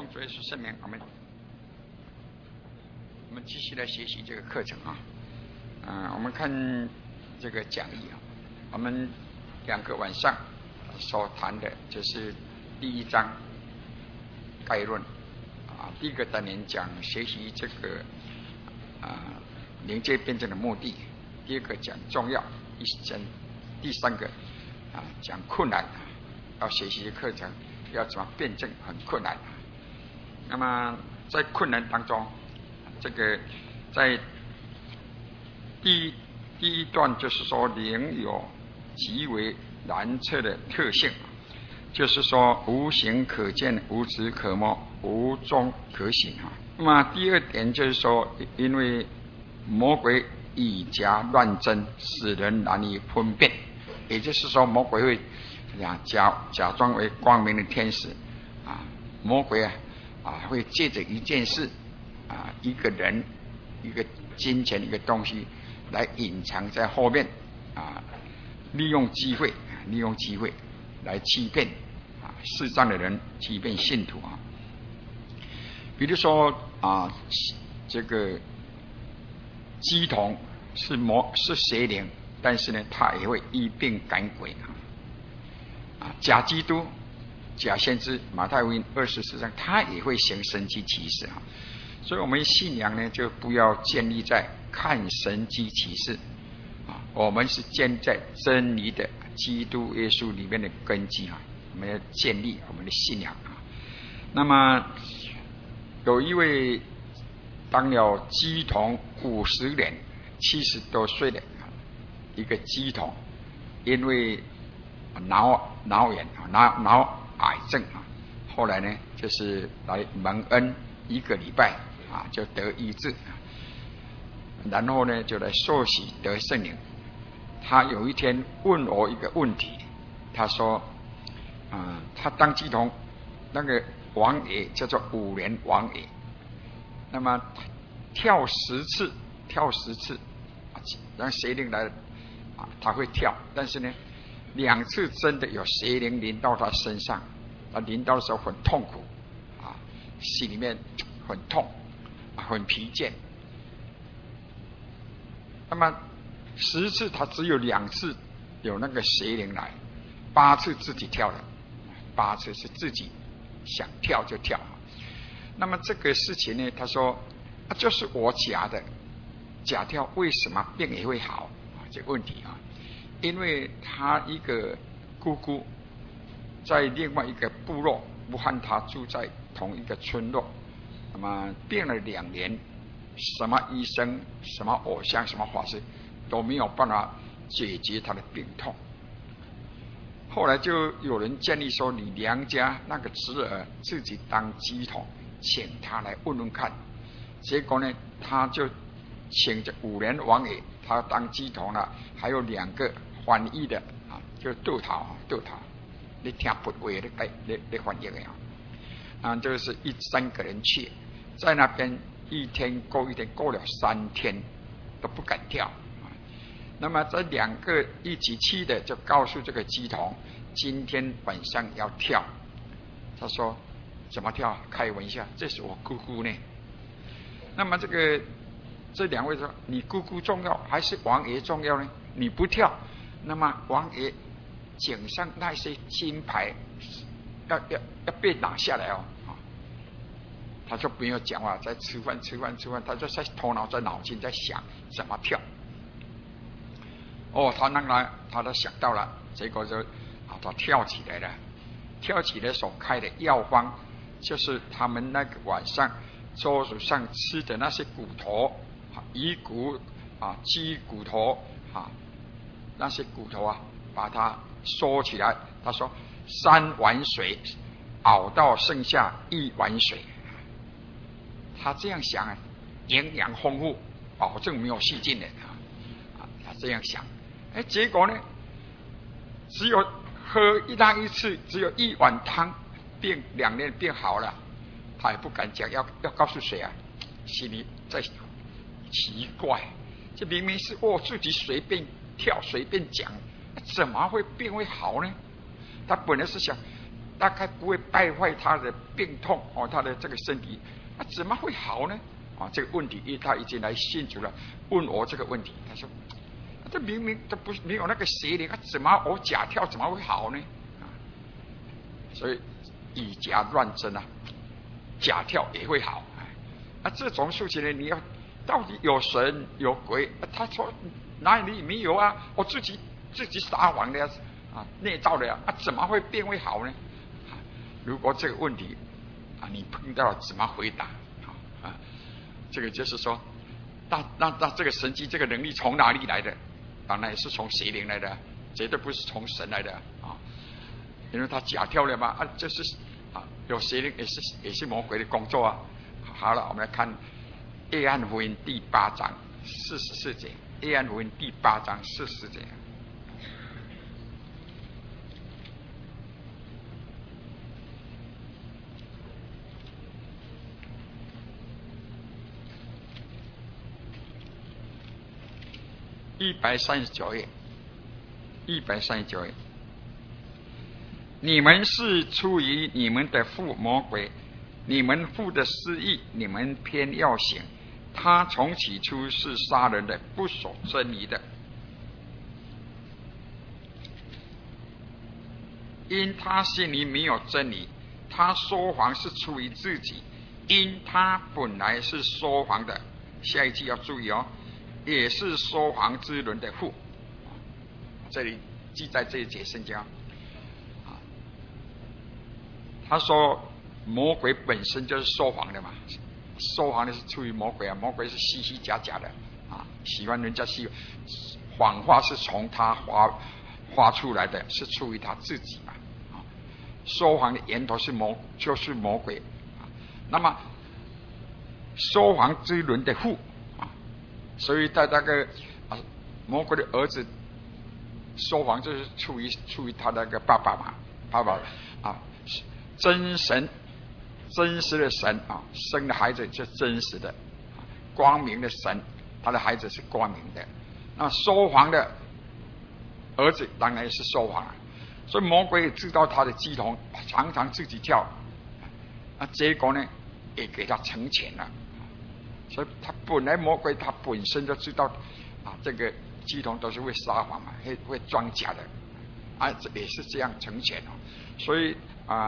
奉主耶稣圣名，我们继续来学习这个课程啊。我们看这个讲义啊，我们2个晚上所谈的就是第1章概论啊，第1个单元讲学习这个灵界辩证的目的，第2个讲重要，第3个讲困难，要学习课程要怎么辩证很困难。那么在困难当中，这个在第一段就是说灵有极为难测的特性，就是说无形可见，无质可摸，无踪可寻啊。那么第2点就是说，因为魔鬼以假乱真，使人难以分辨，也就是说魔鬼会假装为光明的天使啊，魔鬼会借着一件事一个人、一个金钱、一个东西来隐藏在后面利用机会来欺骗世上的人，欺骗信徒啊。比如说这个鸡童是邪灵，但是呢，他也会医病赶鬼假基督、假先知，马太福音24章，他也会行神迹奇事啊。所以我们信仰呢，就不要建立在看神迹奇事我们是建立在真理的基督耶稣里面的根基我们要建立我们的信仰那么有一位当了鸡童50年，70多岁的一个鸡童，因为脑癌症后来呢，就是来蒙恩1个礼拜就得医治然后呢就来受洗得圣灵。他有一天问我一个问题，他说他当鸡童，那个王爷叫做5年王爷，那么跳10次让邪灵来他会跳，但是呢2次真的有邪灵临到他身上，临到的时候很痛苦心里面很痛很疲倦。那么10次他只有2次有那个邪灵来，8次自己跳的，8次是自己想跳就跳。那么这个事情呢，他说就是我假跳，为什么病也会好这个问题因为他一个姑姑在另外一个部落，不和他住在同一个村落，那么病了2年，什么医生、什么偶像、什么法师都没有办法解决他的病痛。后来就有人建议说，你娘家那个侄儿自己当鸡童，请他来问问看。结果呢，他就请着5年王爷，他当鸡童了，还有2个翻译的就豆桃，你听不会的来翻译的就是3个人去，在那边一天过了3天都不敢跳那么这2个一起去的就告诉这个鸡童，今天晚上要跳。他说怎么跳？开玩笑，这是我姑姑呢。那么这2位说，你姑姑重要还是王爷重要呢？你不跳，那么王爷颈上那些金牌要被拿下来他就没有讲话，在吃饭，他就在脑筋在想怎么跳。他都想到了，结果就他跳起来了。跳起来所开的药方，就是他们那个晚上桌子上吃的那些骨头，鱼骨鸡骨头那些骨头把它收起来。他说3碗水熬到剩下1碗水。他这样想营养丰富，保证没有细菌的他这样想。结果呢，只有喝那一次，只有1碗汤，病2年病好了。他也不敢讲，要告诉谁心里在奇怪，这明明是我自己随便跳随便讲，怎么会病会好呢？他本来是想大概不会败坏他的病痛哦，他的这个身体，怎么会好呢？这个问题，他已经来信主了，问我这个问题，他说：这明明这不是没有那个邪灵，怎么我假跳怎么会好呢？所以以假乱真啊，假跳也会好。这种事情呢，你要到底有神有鬼？他说哪里没有啊？我自己撒谎的呀，内造的呀，怎么会变为好呢？如果这个问题你碰到了怎么回答？这个就是说，那这个神迹这个能力从哪里来的？当然也是从邪灵来的，绝对不是从神来的啊！因为他假跳了嘛，就是有邪灵也是魔鬼的工作啊。好了，我们来看约翰福音第8章44节，约翰福音第8章44节。139页，139页。你们是出于你们的父魔鬼，你们父的私意，你们偏要行。他从起初是杀人的，不守真理的，因他心里没有真理。他说谎是出于自己，因他本来是说谎的。下一句要注意哦。也是说谎之人的父，这里记在这一节圣经。他说魔鬼本身就是说谎的嘛，说谎的是出于魔鬼啊，魔鬼是虚虚假假的喜欢人家谎话是从他发出来的，是出于他自己嘛说谎的源头就是魔鬼那么说谎之人的父所以在那个魔鬼的儿子说谎，就是出于他那个爸爸嘛，爸爸真神真实的神生的孩子是真实的，光明的神，他的孩子是光明的。那说谎的儿子当然是说谎所以魔鬼也知道他的鸡同常常自己跳，结果呢也给他成全了。所以他本来魔鬼他本身就知道这个鸡同都是会撒谎嘛，会装假的这也是这样成全所以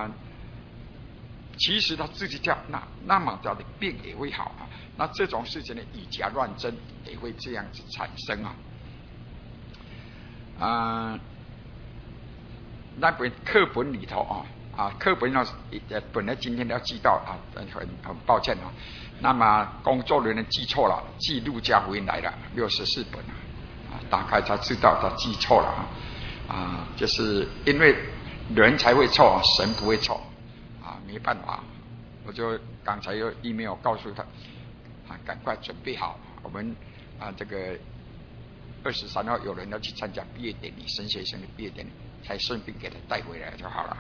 其实他自己跳，那么他的病也会好那这种事情呢，以假乱真也会这样子产生那本课本里头课本上本来今天要记到很抱歉那么工作人员记错了，记路加福音来了64本打开才知道他记错了就是因为人才会错，神不会错没办法，我就刚才又 email 告诉他赶快准备好，我们这个23号有人要去参加毕业典礼，神学生的毕业典礼，才顺便给他带回来就好了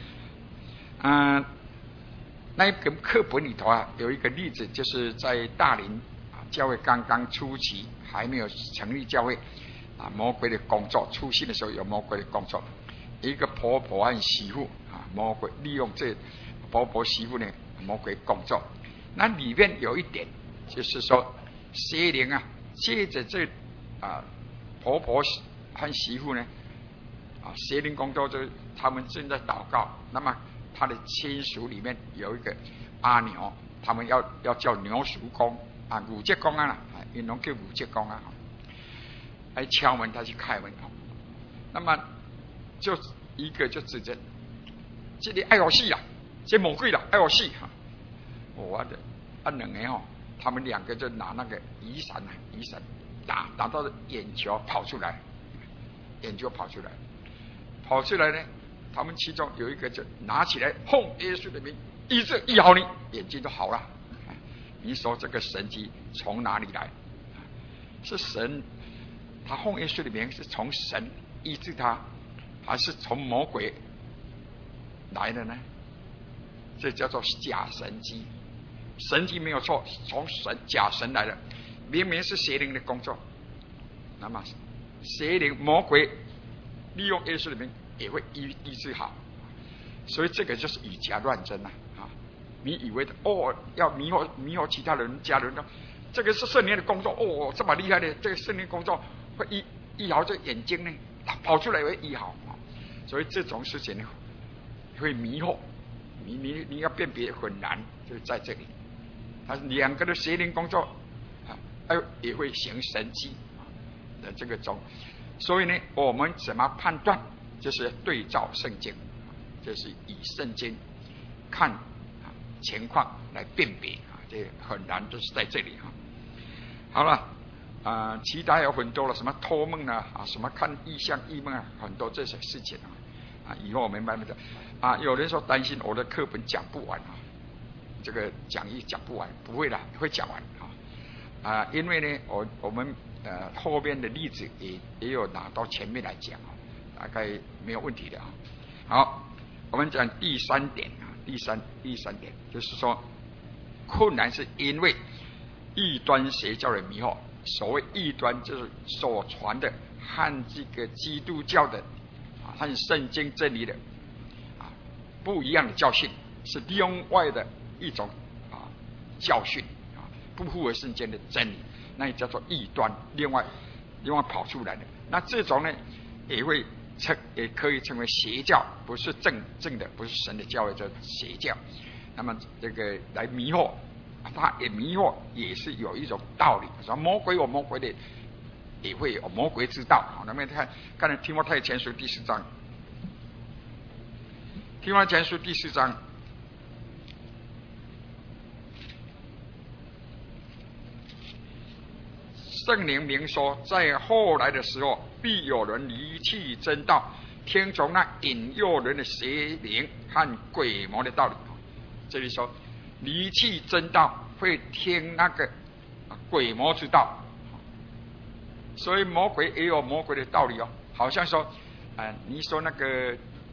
那一本课本里头有一个例子，就是在大林教会刚刚初期还没有成立教会魔鬼的工作出现的时候，有魔鬼的工作，一个婆婆和媳妇魔鬼利用这婆婆媳妇呢，魔鬼工作。那里面有一点就是说，邪灵借着这婆婆和媳妇呢邪灵工作，就是他们正在祷告，那么他的亲属里面有一个阿牛，他们要叫牛叔公五节公因为叫五节公来敲门，他去开门那么就一个就指着这里爱我死啊，这魔鬼了爱我死我的两个他们两个就拿那个雨伞打到眼球跑出来，跑出来呢，他们其中有一个就拿起来奉耶稣的名医治医好你，眼睛就好了。你说这个神迹从哪里来？是神，他奉耶稣的名是从神医治他，还是从魔鬼来的呢？这叫做假神迹。神迹没有错，从假神来的，明明是邪灵的工作。那么邪灵魔鬼利用耶稣的名也会医治好， 所以这个就是以假乱真啊！你以为要迷惑其他人家人呢？这个是圣灵的工作这么厉害的，这个圣灵工作会医好这眼睛呢，他跑出来会医好所以这种事情呢会迷惑你要辨别很难，就是在这里，它是两个的邪灵工作也会行神迹的这个种，所以呢，我们怎么判断？就是对照圣经，就是以圣经看情况来辨别这很难，就是在这里好了其他有很多了，什么托梦什么看异象异梦很多这些事情以后我们慢慢的有人说担心我的课本讲不完这个讲义讲不完，不会的，会讲完因为呢，我们后面的例子也有拿到前面来讲大概没有问题的好，我们讲第三点第三点就是说，困难是因为异端邪教的迷惑。所谓异端，就是所传的和这个基督教的和圣经真理的不一样的教训，是另外的一种教训不符合圣经的真理，那也叫做异端，另外跑出来的。那这种呢，也可以称为邪教，不是正的，不是神的教，叫邪教。那么这个来迷惑，他也迷惑，也是有一种道理。说魔鬼有魔鬼的，也会有魔鬼之道。那么看提摩太前书第4章，提摩太前书第4章。圣灵明说，在后来的时候，必有人离弃真道，听从那引诱人的邪灵和鬼魔的道理。这里说离弃真道，会听那个鬼魔之道，所以魔鬼也有魔鬼的道理好像说你说那个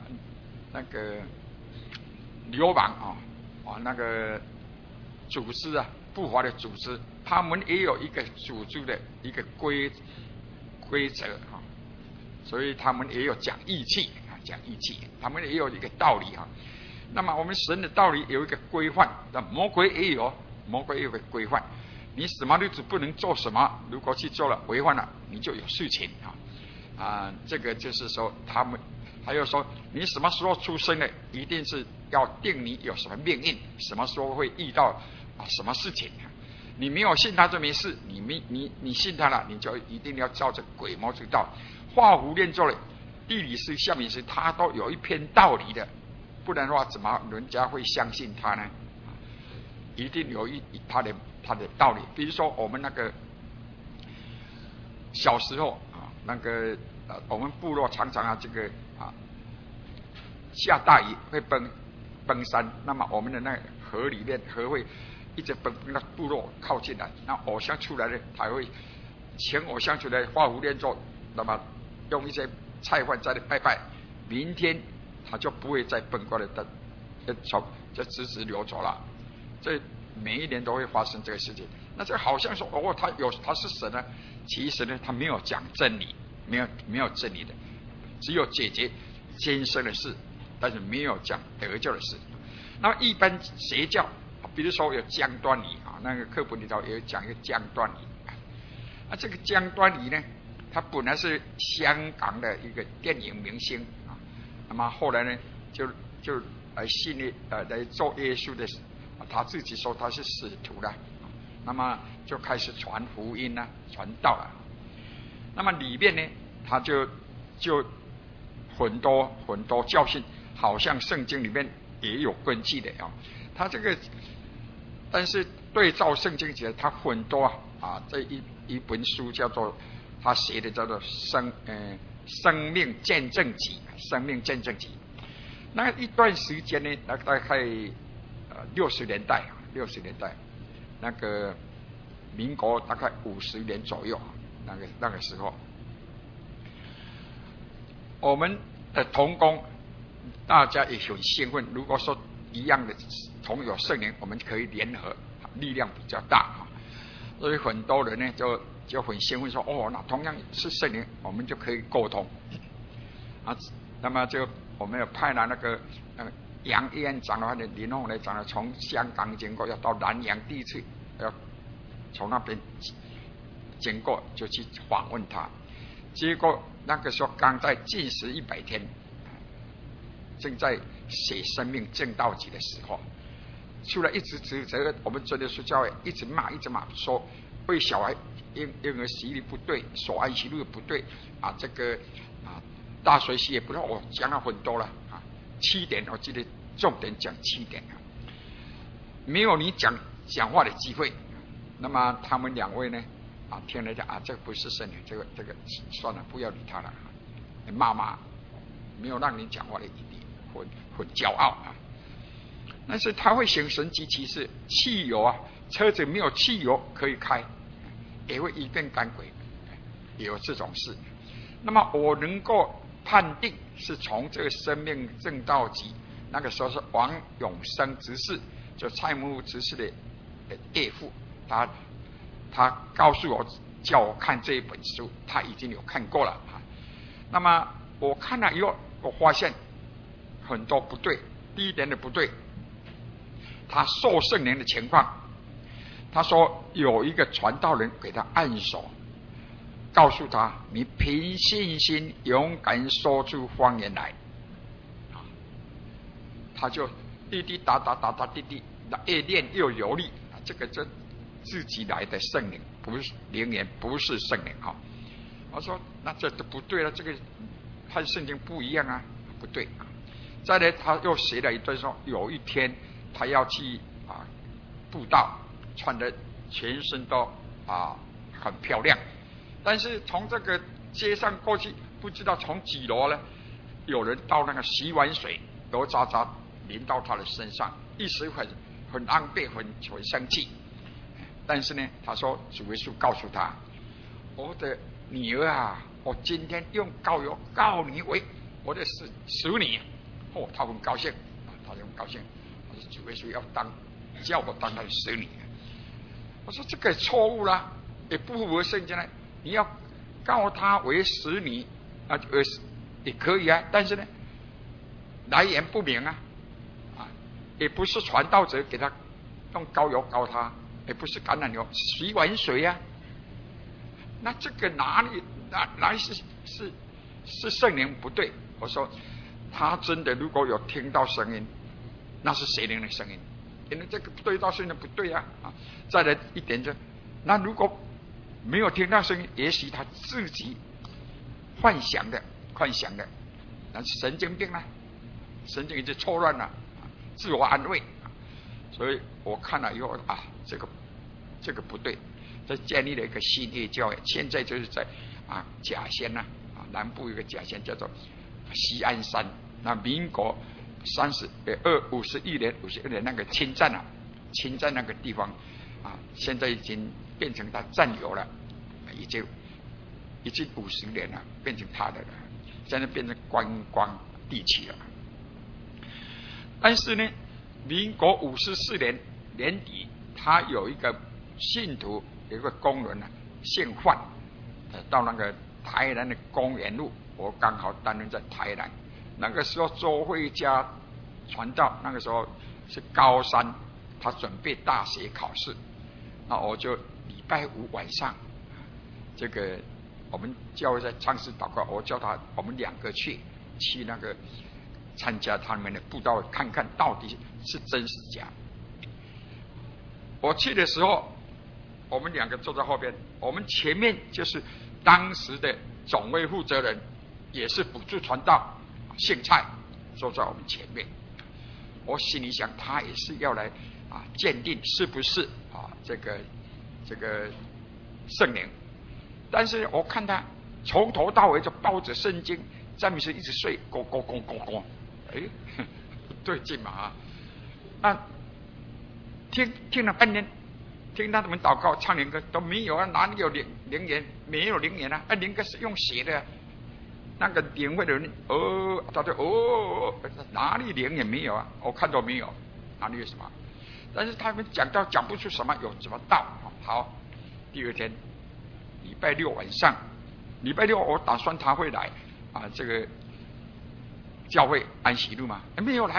流氓那个组织不法的组织，他们也有一个组织的一个规则所以他们也有讲义气他们也有一个道理那么我们神的道理有一个规范，那魔鬼也有一个规范，你什么日子不能做什么，如果去做了违反了，你就有事情这个就是说他们还有说你什么时候出生的，一定是要定你有什么命运，什么时候会遇到什么事情你没有信他就没事，你信他了，你就一定要照着鬼魔之道，画符念咒的地理师、下面师，他都有一篇道理的，不然的话怎么人家会相信他呢？一定有他的道理。比如说我们那个小时候我们部落常常这个下大雨会崩山，那么我们的那个河里面河会一直崩到部落靠近来，那偶像出来呢，他会请偶像出来画符念咒，那么用一些菜饭在那拜拜，明天他就不会再崩过来的，就直流走了。这每一年都会发生这个事情。那这好像说他是神呢，其实呢他没有讲真理，没有真理的，只有解决今生的事，但是没有讲得救的事。那么一般邪教，比如说有江端礼那个课本里头也有讲一个江端礼这个江端礼呢，他本来是香港的一个电影明星那么后来呢就来来做耶稣的，他自己说他是使徒了，那么就开始传福音传道了。那么里面呢，他就很多教训，好像圣经里面也有根据的他这个，但是对照圣经起来，他很多这一本书叫做他写的叫做生命见证集，生命见证集。那一段时间呢，大概60年代，那个民国大概50年左右，那个时候，我们的同工大家也很兴奋。如果说一样的同有圣灵，我们可以联合，力量比较大所以很多人呢就很兴奋说那同样是圣灵，我们就可以沟通那么我们有派了那个杨院长的话呢，林凤来长的从香港经过，要到南洋第一次，要从那边经过，就去访问他。结果那个时候刚在禁食100天，正在写生命正道集的时候，出来一直指责我们真的是教会，一直骂，说为小孩婴儿洗礼不对，守安息日不对啊，这个啊大水洗也不对，我讲了很多了啊，7点，我记得重点讲7点啊，没有你讲话的机会。那么他们2位呢啊，听了讲啊，这个不是圣灵，这个算了，不要理他了，骂，没有让你讲话的余地，很骄傲啊。但是他会行神迹奇事，汽油啊，车子没有汽油可以开，也会一顿赶鬼，也有这种事。那么我能够判定是从这个生命正道集，那个时候是王永生执事，就蔡木执事的岳父，他告诉我，叫我看这一本书，他已经有看过了啊。那么我看了以后，我发现很多不对。第一点的不对，他受圣灵的情况，他说有一个传道人给他按手，告诉他你凭信心勇敢说出方言来，他就滴滴答答滴滴，越练越有力，这个自己来的圣灵，不是灵言，不是圣灵哈。我说那这都不对了，这个和圣经不一样啊，不对啊。再来他又写了一段说，有一天他要去布道，穿的全身都很漂亮，但是从这个街上过去，不知道从几楼呢，有人倒那个洗碗水油渣渣淋到他的身上，一时很昂背，很生气。但是呢，他说主耶稣告诉他，我的女儿啊，我今天用膏油膏你为我的使女。他很高兴，他很高兴。我说主耶稣叫我当他的使女。我说这个错误啦，也不符合圣经呢。你要告他为使女啊，也可以啊，但是呢，来源不明啊，也不是传道者给他用膏油膏他，也不是橄榄油，洗碗水啊。那这个哪是圣灵不对？我说他真的如果有听到声音，那是谁灵的声音？因为这个对到声音不对啊。再来一点那如果没有听到声音，也许他自己幻想的，那是神经病啊，神经已经错乱了，自我安慰。所以我看了以后这个不对，这建立了一个新业教会，现在就是在甲仙南部有一个甲仙叫做西安山，那民国51年那个侵占那个地方现在已经变成他占有了，已经50年了，变成他的了，现在变成观光地区了。但是呢，民国54年年底，他有一个信徒，有一个工人姓范，到那个台南的公园路，我刚好担任在台南。那个时候周慧家传道，那个时候是高三，他准备大学考试，那我就礼拜5晚上，这个我们教会在唱诗祷告，我叫我们2个去那个参加他们的布道，看看到底是真是假。我去的时候，我们2个坐在后边，我们前面就是当时的总会负责人，也是补助传道姓蔡，坐在我们前面。我心里想，他也是要来鉴定是不是这个圣灵。但是我看他从头到尾就抱着圣经，赞美诗一直睡，咕咕咕咕咕，不对劲嘛听了半天，听他们祷告唱灵歌都没有哪里有灵言？没有灵言灵歌是用写的，那个灵会的人他说哪里灵也没有我看到没有，哪里有什么？但是他们讲不出什么，有什么道。好，第二天礼拜6晚上，礼拜6我打算他会来这个教会安息日嘛，没有来，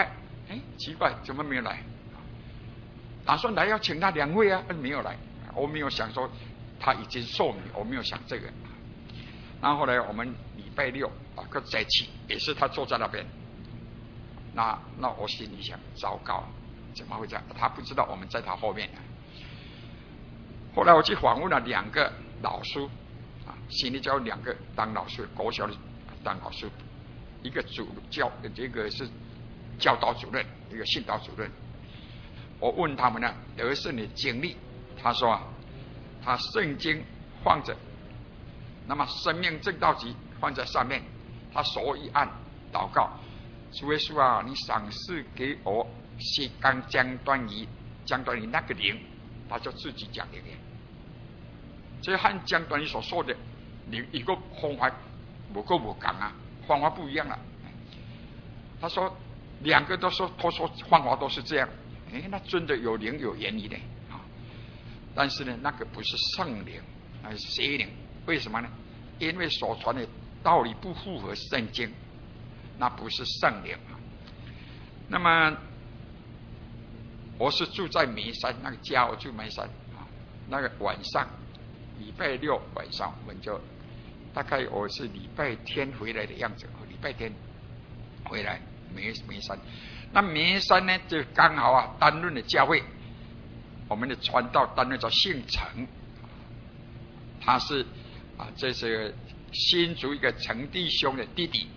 奇怪，怎么没有来？打算来要请他2位啊，没有来。我没有想说他已经受米，我没有想这个。然后后来我们礼拜6在一起，也是他坐在那边。那我心里想，糟糕，怎么会这样？他不知道我们在他后面。后来我去访问了2个老师心理教2个当老师，国小的当老师，一个这个是教导主任，一个训导主任。我问他们呢得胜的经历，他说他圣经放着，那么生命正道集放在上面，他手一按祷告，主耶稣啊，你赏赐给我写刚江端仪那个灵，他就自己讲灵。这和江端仪所说的灵一个方法不讲啊，方法不一样了。他说2个都说方法都是这样，那真的有灵有原理的但是呢，那个不是圣灵，那是邪灵。为什么呢？因为所传的道理不符合圣经，那不是圣灵。那么我是住在梅山那个家，我住梅山那个晚上礼拜6晚上，我们就大概我是礼拜天回来的样子，礼拜天回来梅山。那梅山呢，就刚好担任的教会，我们的传道担任叫姓陈，他是这是新竹一个陈弟兄的弟弟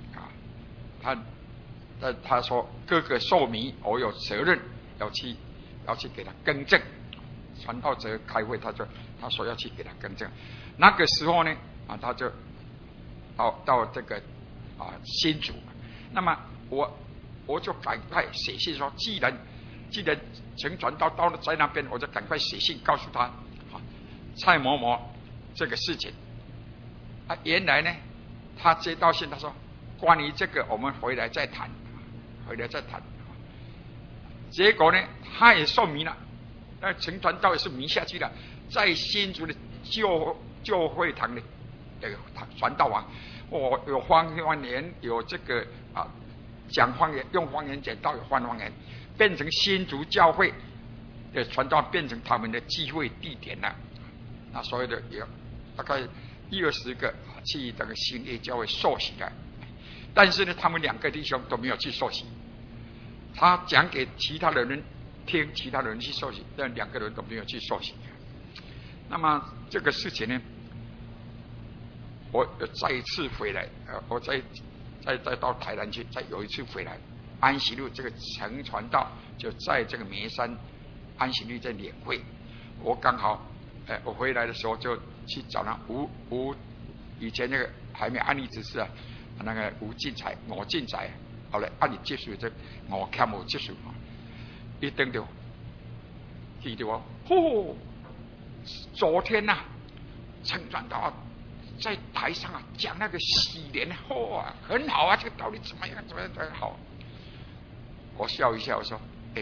他说哥哥受迷，我有责任要去给他更正。传道者开会，他说要去给他更正。那个时候呢他就到这个新竹。那么我就赶快写信说，既然陈传道到了在那边，我就赶快写信告诉他蔡某某这个事情。原来呢，他接到信，他说关于这个我们回来再谈。结果呢，他也受迷了，那陈传道也是迷下去了，在新竹的旧会堂的传道王，有方言，有这个讲方言，用方言讲道，有方言，变成新竹教会的传道，变成他们的聚会地点了。那所有的有大概20个去这个新业教会受洗的，但是呢，他们2个弟兄都没有去受洗。他讲给其他的人听，其他的人去受洗，但2个人都没有去受洗。那么这个事情呢，我再一次回来，我再到台南去，再有一次回来，安息路这个陈传道就在这个梅山安息路在联会，我刚好我回来的时候就去找他以前那个还没安利执事那个吴进才，后来按你接受这我看我接受一登到记得我昨天陈传道在台上讲那个洗莲很好这个道理怎么样好。我笑一笑，我说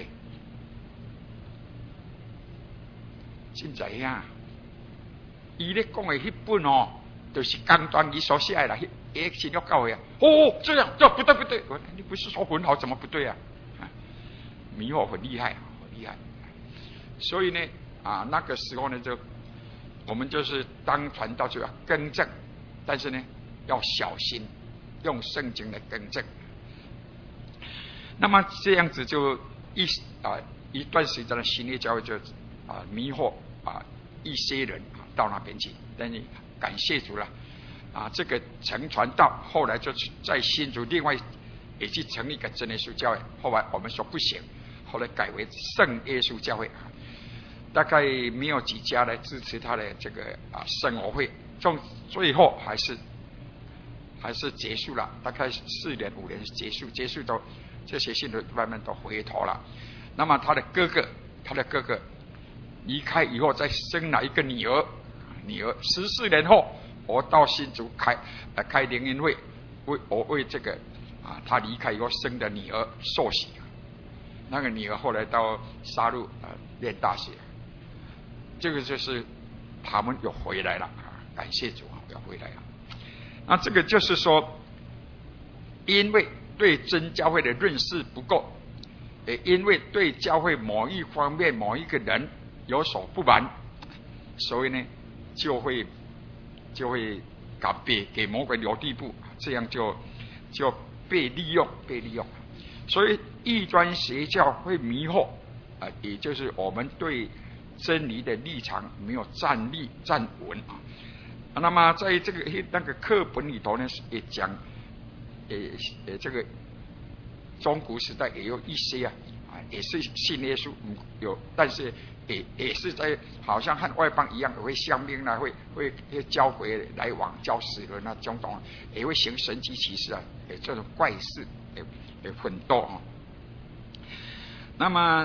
现在他咧讲的那本就是刚端仪所写的也信要教会这样不对，你不是说很好，怎么不对迷惑很厉害。所以呢那个时候呢，我们就是当传道就要更正，但是呢要小心，用圣经来更正。那么这样子就一段时间的新业教会就迷惑一些人到那边去，但是感谢主了这个陈传道后来就在新竹另外也去成立一个真耶稣教会，后来我们说不行，后来改为圣耶稣教会大概没有几家来支持他的这个生活会，最后还是结束了，大概4年5年结束都这些信徒慢慢都回头了。那么他的哥哥离开以后，再生了一个女儿14年后，我到新竹开联谊会，我为这个他离开以后生的女儿受洗。那个女儿后来到沙鹿念大学，这个就是他们又回来了感谢主又回来了。那这个就是说，因为对真教会的认识不够， 因为对教会某一方面某一个人有所不满，所以呢就会给魔鬼留地步，这样就被利用。所以异端邪教会迷惑也就是我们对真理的立场没有站稳那么在这个那个课本里头呢，也讲这个中古时代也有一些也是信耶稣有，但是也是在好像和外邦一样，会相兵啦，会交回来往交死人那种种，也会行神迹奇事这种怪事也很多那么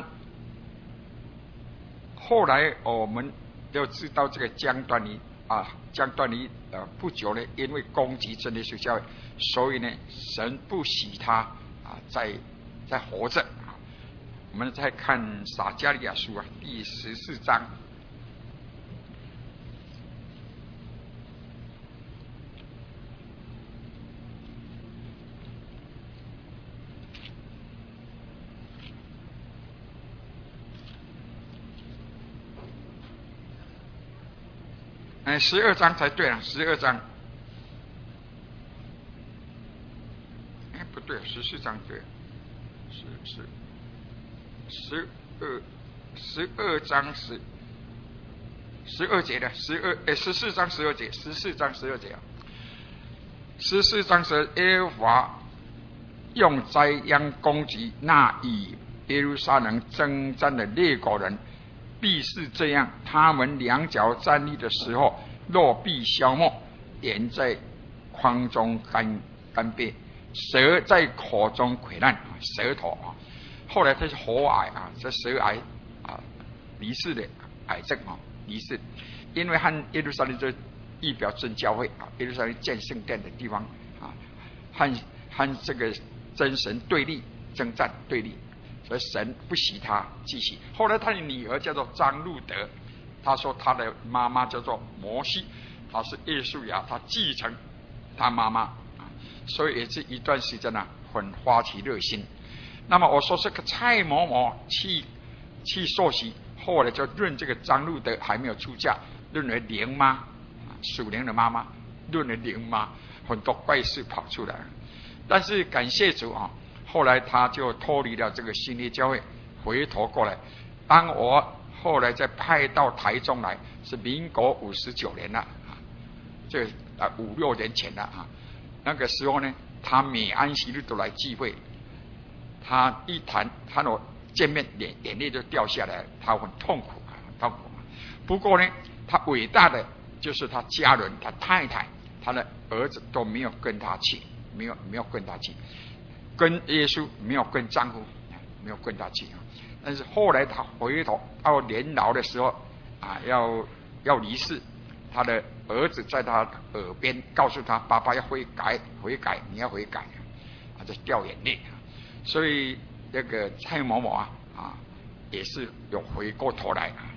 后来我们就知道这个江端尼不久呢，因为攻击真理学教会，所以呢神不喜他在活着我们再看撒迦利亚书第14章。12章才对12章。不对，14章对，12章12节的14章12节，14章12节14章12耶和华用灾殃攻击那以耶路撒冷征战的列国人，必是这样，他们两脚站立的时候，肉必消没，盐在筐中干瘪，蛇在口中溃烂，舌头后来它是喉癌这舌癌离世的癌症离世，因为和耶路撒冷这意表真教会耶路撒冷建圣殿的地方和这个真神对立征战对立，所以神不喜他继续。后来他的女儿叫做张路德，他说他的妈妈叫做摩西，他是耶稣亚，他继承他妈妈所以也是一段时间很发起热心。那么我说这个蔡某某去受洗，后来就认这个张路德还没有出嫁，认为灵妈属灵的妈妈，认为灵妈，很多怪事跑出来。但是感谢主后来他就脱离了这个新约教会，回头过来。当我后来再派到台中来，是民国59年了这5、6年前了那个时候呢，他每安息日都来聚会，他一谈我见面眼泪就掉下来，他很痛苦不过呢，他伟大的就是他家人，他太太，他的儿子都没有跟他去，没有跟他去，跟耶稣没有跟丈夫没有跟他去但是后来他回头到年老的时候要离世，他的儿子在他耳边告诉他，爸爸要悔改，你要悔改就掉眼泪所以那个蔡某某也是有回过头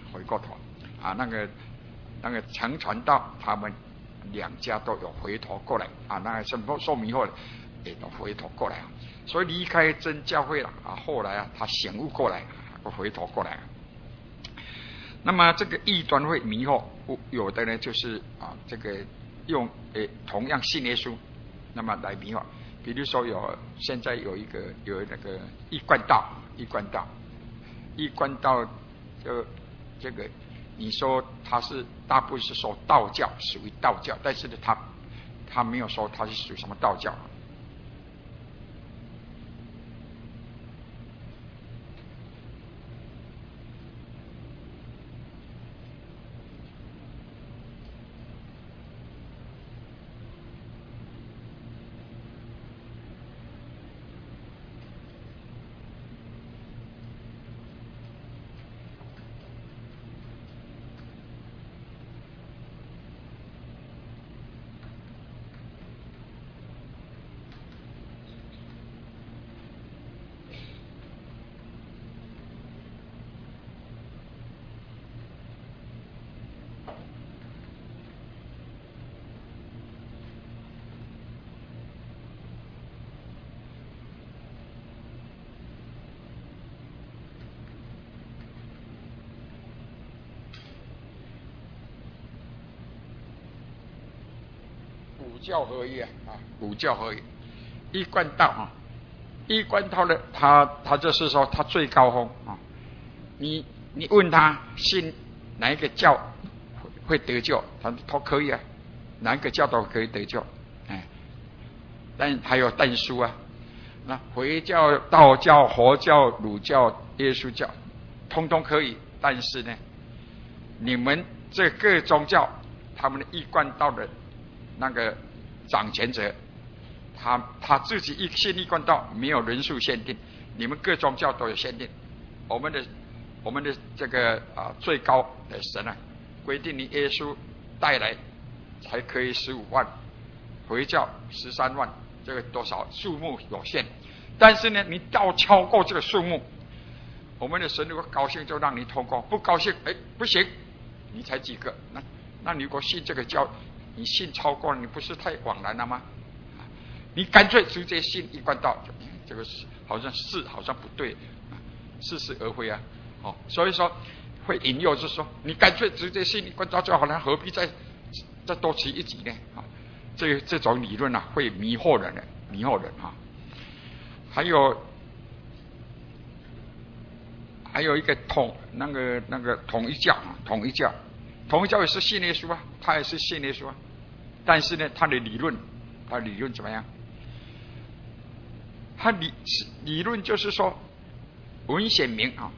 那个陈传道他们两家都有回头过来那个什么说明后也都回头过来所以离开真教会了后来他醒悟过来回头过来那么这个异端会迷惑，有的呢就是这个用同样信耶稣，那么来迷惑。比如说现在有那个一贯道就这个你说他是大部分是说道教，属于道教，但是呢他没有说他是属于什么道教五教合一啊，五教合一，一贯道啊，一贯道的他就是说他最高峰啊。你问他信哪一个教会得救，他都可以啊，哪一个教都可以得救，但还有但书啊，那回教、道教、佛教、儒教、耶稣教，通通可以。但是呢，你们这各宗教他们的一贯道的那个掌权者，他自己一信一贯道，没有人数限定，你们各宗教都有限定。我们的这个最高的神啊，规定你耶稣带来才可以15万，回教13万，这个多少数目有限。但是呢，你到超过这个数目，我们的神如果高兴就让你通过，不高兴不行，你才几个？那你如果信这个教，你信超过了，你不是太枉然了吗？你干脆直接信一贯道，这个好像不对，似是而非啊。所以说会引诱，就是说你干脆直接信一贯道就好了，何必再多此一举呢？这种理论啊，会迷惑人啊。还有一个统一教啊，统一教也是信耶稣啊，他也是信耶稣啊。但是呢，他的理论怎么样？他理论就是说，文显明啊，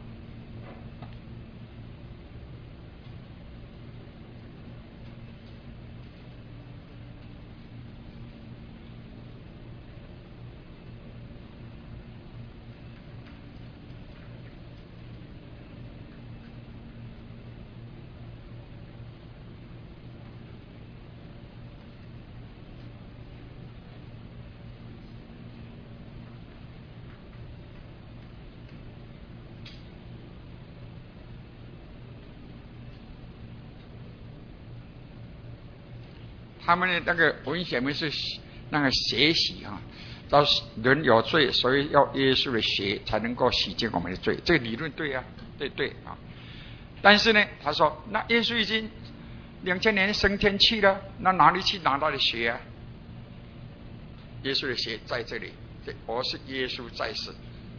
他们的那个文显明是那个血洗啊，到人有罪，所以要耶稣的血才能够洗净我们的罪。这个理论对啊，对啊。但是呢，他说那耶稣已经2000年升天去了，那哪里去拿到的血啊？耶稣的血在这里，我是耶稣在世。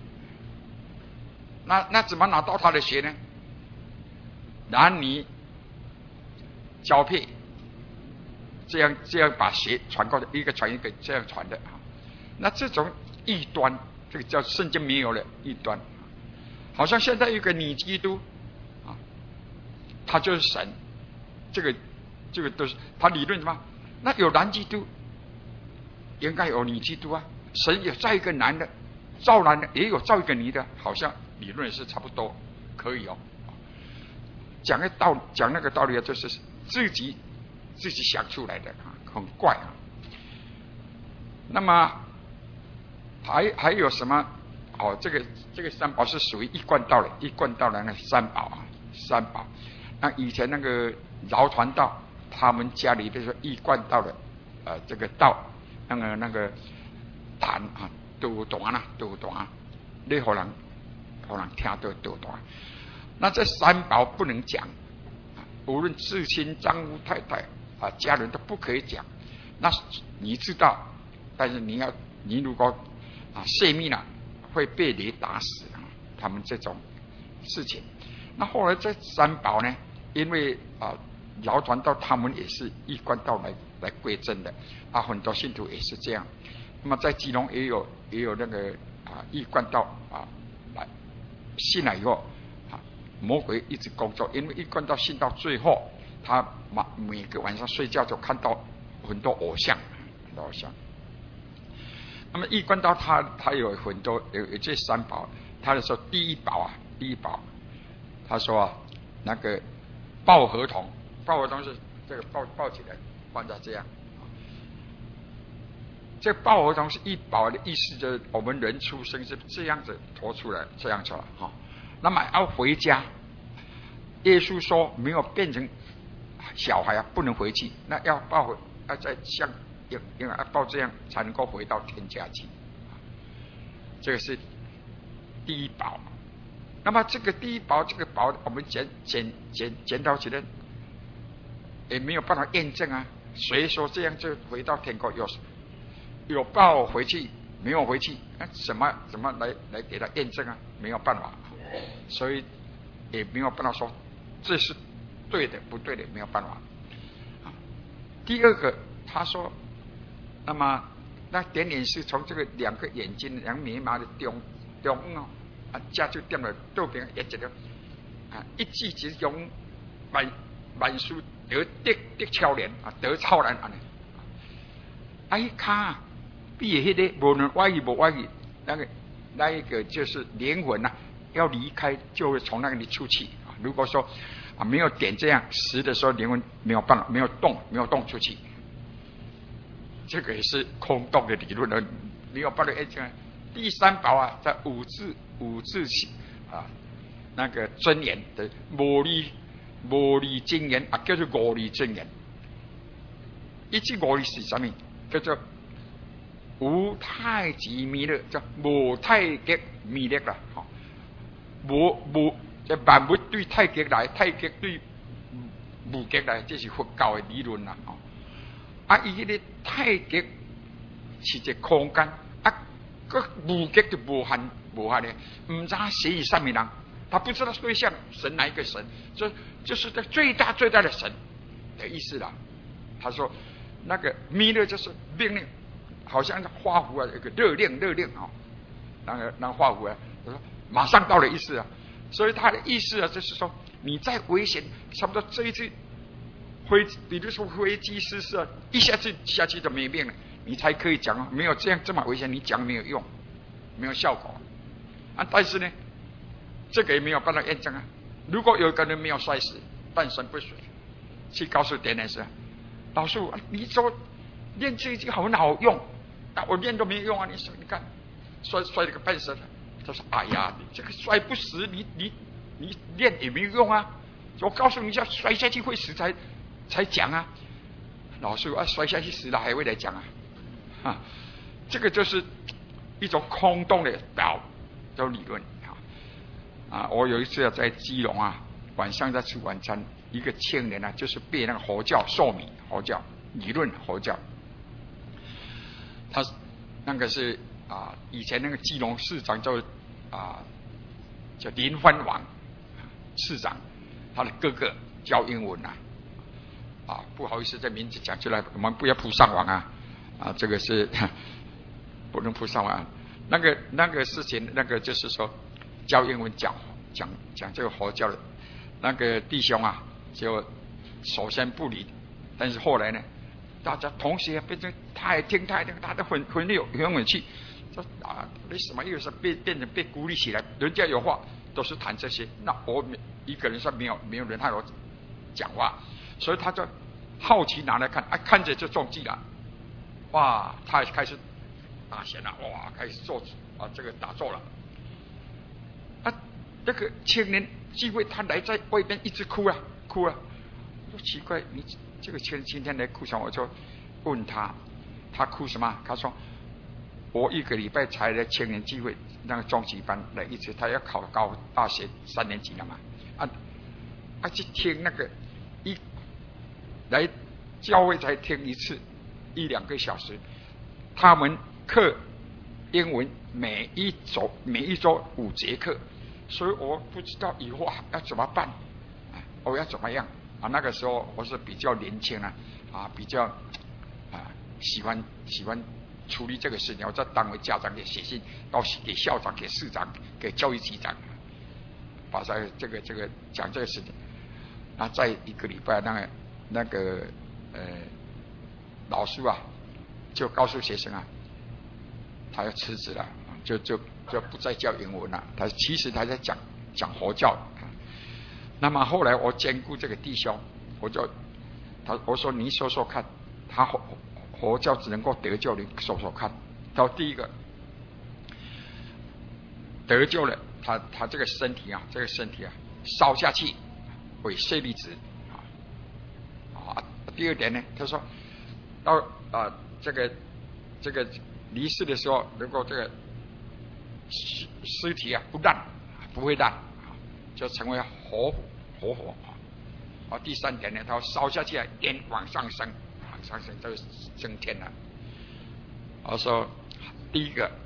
那怎么拿到他的血呢？男女交配。这样把血传过来，一个传一个，这样传的啊。那这种异端，这个叫圣经没有了异端。好像现在有个女基督啊，他就是神，这个都是他理论什么？那有男基督，应该有女基督啊。神也造一个男的，造男的也有造一个女的，好像理论是差不多，可以哦。讲那个道理啊，就是自己想出来的啊，很怪啊。那么还有什么？这个三宝是属于一贯道的，一贯道的那三宝啊，三宝。那以前那个饶传道，他们家里就是一贯道的，这个道，那个坛啊，都懂啊，你可能听到都懂。那这三宝不能讲，无论至亲、丈夫、太太啊，家人都不可以讲。那你知道，但是你如果泄密了，会被你打死啊。他们这种事情，那后来这三宝呢，因为饶传道他们也是一贯道来归真的啊，很多信徒也是这样。那么在基隆也有那个一贯道来信了以后魔鬼一直工作，因为一贯道信到最后，他每个晚上睡觉就看到很多偶像。那么一贯道他有很多有这三宝，他就说第一宝，他说那个抱合同是这个抱起来放在这样。这抱合同是一宝的意思，就是我们人出生是这样子拖出来，这样子了哈。那么要回家，耶稣说没有变成小孩不能回去，那要抱回，要再像要抱这样才能够回到天家去。这个是第一宝。那么这个第一宝，这个宝我们检讨起来也没有办法验证啊。 谁说这样就回到天国？有报回去，没有回去，怎么来给他验证啊？没有办法，所以也没有办法说这是对的不对的，没有办法。第二个，他说，那么那点点是从这个两个眼睛、两眉毛的中家就点了右边一直了一记之中万事得超然得超然安尼。哎卡，比迄个无论歪语不歪语，那一个就是灵魂要离开就会从那里出去如果说没有点这样实的时候，灵魂没有办法，没有动出去。这个也是空洞的理论了，没有办法验证。第三宝在五字那个真言的无理真言叫做五理真言。一即五理是什么？叫做无太极弥勒，叫无太极弥勒啦。无这万物对太极来，太极对无极来，这是佛教的理论啦。伊个太极是一个空间，个无极就无限的，唔知谁是什么人，他不知道对象神哪一个神，就是这最大的神的意思啦。他说那个弥勒就是命令，好像花湖一个热令那花湖他说马上到了意思所以他的意思就是说你在危险差不多这一次比如说飞机失事一下去就没命了，你才可以讲没有这么危险，你讲没有用，没有效果但是呢这个也没有办法验证如果有一个人没有摔死，半身不遂，去告诉点点师老师你说练这个很好用我练都没有用你说你看摔了个半身他说哎呀你这个摔不死你练也没有用我告诉你要摔下去会死才讲老师摔下去死了还会来讲这个就是一种空洞的理论我有一次在基隆晚上在吃晚餐，一个青年就是背那个佛教寿米佛教理论佛教，他那个是以前那个基隆市长叫林欢王市长，他的哥哥教英文不好意思，这名字讲出来，我们不要扑上网这个是不能扑上网。那个事情，那个就是说教英文讲这个佛教的那个弟兄就首先不理，但是后来呢，大家同学变成他也听，他都很有趣，说为什么又是变成被孤立起来？人家有话都是谈这些，那我一个人说没有人和我讲话。所以他就好奇拿来看看着就中计了，哇！他开始打弦了，哇！开始做这个打坐了。这个青年聚会，他来在外边一直哭了。我说奇怪，你这个青年今天来哭什么？我就问他哭什么？他说我一个礼拜才来青年聚会，那个中级班来一次，他要考高大学3年级了嘛。去听那个来教会才听一次1-2个小时，他们课英文每一周5节课，所以我不知道以后要怎么办我要怎么样那个时候我是比较年轻比较喜欢处理这个事情，我在单位家长也写信到给校长、给市长、给教育局长，把这个讲这个事情。在一个礼拜那个老师就告诉学生他要辞职了，就不再教英文了。其实他在讲佛教那么后来我兼顾这个弟兄，我说你说说看，他佛教只能够得救，你说说看。到第一个得救了，他这个身体烧下去为舍利子第二点呢，他说到这个离世的时候，如果这个尸体不会烂就成为活火第三点呢，他烧下去烟往上升往上升，就升天了。我说第一个，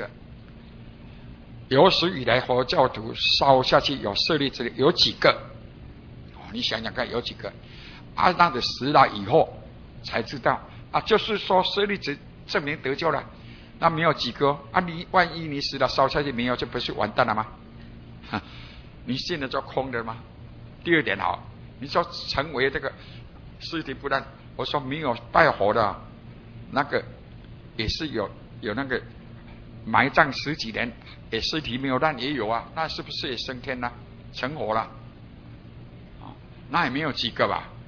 有史以来佛教徒烧下去有舍利子的有几个？你想想看，有几个？那的死了以后才知道啊，就是说舍利子证明得救了，那没有几个啊？你万一你死了烧下去没有，就不是完蛋了吗？你信了就空的吗？第二点好，你说成为这个尸体不烂，我说没有拜火的，那个也是有那个埋葬10几年，也尸体没有烂也有啊，那是不是也升天了，成活了？那也没有几个吧？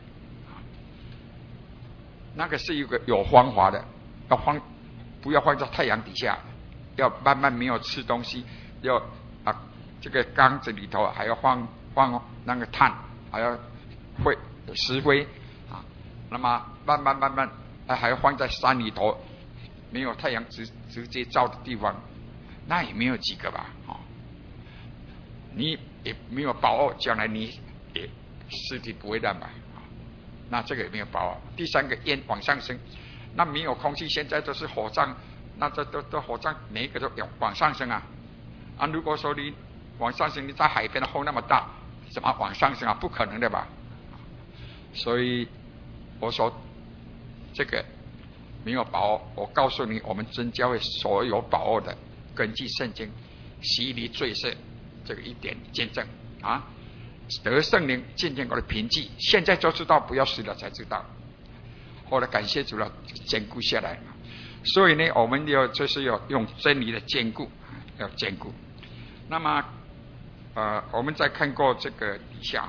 那个是一个有方法的，不要放在太阳底下，要慢慢没有吃东西，要这个缸子里头还要放那个炭，还要石灰啊，那么慢慢还要放在山里头，没有太阳直接照的地方，那也没有几个吧？你也没有把握将来你也尸体不会烂吧？那这个也没有把握。第三个烟往上升，那没有空气，现在都是火葬，那这都火葬，每一个都往上升啊！如果说你往上升，你在海边的风那么大，怎么往上升啊？不可能的吧？所以我说这个没有把握。我告诉你，我们真教会所有把握的，根据圣经洗礼罪赦这个一点见证啊。得圣灵渐渐我的凭据，现在就知道，不要死了才知道。后来感谢主了，坚固下来。所以呢，我们就是要用真理的坚固，要坚固。那么，我们再看过这个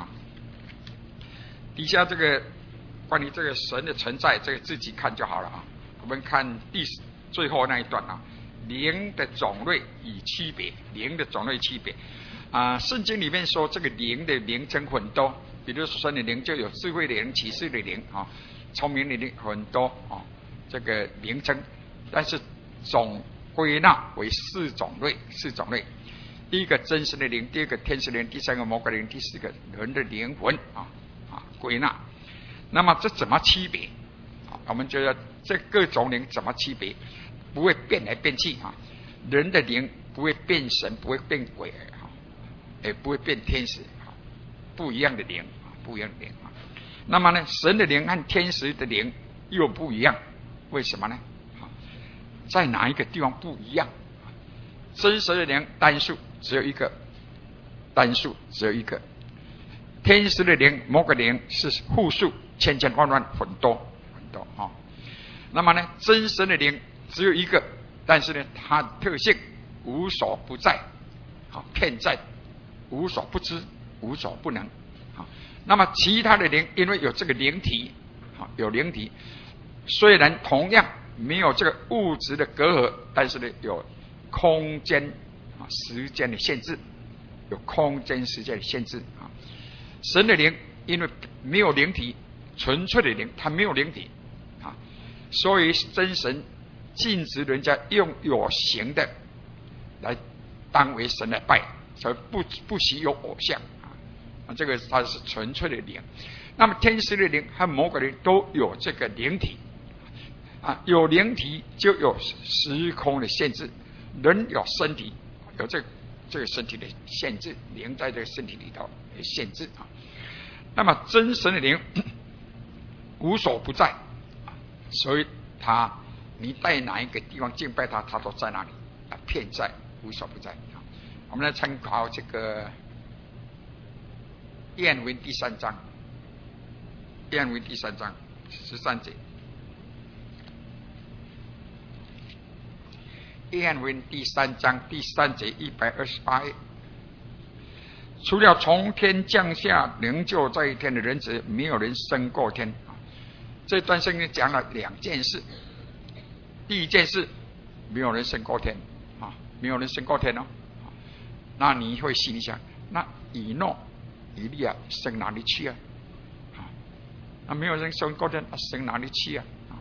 底下这个关于这个神的存在，这个自己看就好了啊。我们看最后那一段啊，灵的种类与区别，灵的种类区别。圣经里面说这个灵的名称很多，比如说神的灵就有智慧的灵、启示的灵啊，聪明的灵很多啊，这个名称，但是总归纳为4种类。第一个真实的灵，第二个天使灵，第三个魔鬼灵，第四个人的灵魂归纳。那么这怎么区别？我们觉得这各种灵怎么区别？不会变来变去啊，人的灵不会变神，不会变鬼。也不会变天使，不一样的灵。那么呢，神的灵和天使的灵又不一样，为什么呢？在哪一个地方不一样？真实的灵单数只有一个，天使的灵、魔鬼灵是复数，千千万万很多啊。那么呢，真实的灵只有一个，但是呢，它的特性无所不在，遍在。无所不知，无所不能。那么其他的灵，因为有这个灵体，虽然同样没有这个物质的隔阂，但是呢，有空间、时间的限制，神的灵因为没有灵体，纯粹的灵，它没有灵体所以真神禁止人家用有形的来当为神来拜。所以不许有偶像这个它是纯粹的灵。那么天使的灵和魔鬼灵都有这个灵体有灵体就有时空的限制，人有身体，有这个身体的限制，灵在这个身体里头的限制那么真神的灵无所不在所以你在哪一个地方敬拜他都在那里遍在，无所不在。我们来参考这个约翰福音第3章13节。约翰福音第3章第3节128页。除了从天降下仍旧在天的人子，没有人升过天。这段圣经讲了2件事。第一件事，没有人升过天没有人升过天那你会心里想，那以诺、以利亚升哪里去那没有人升过天，升哪里去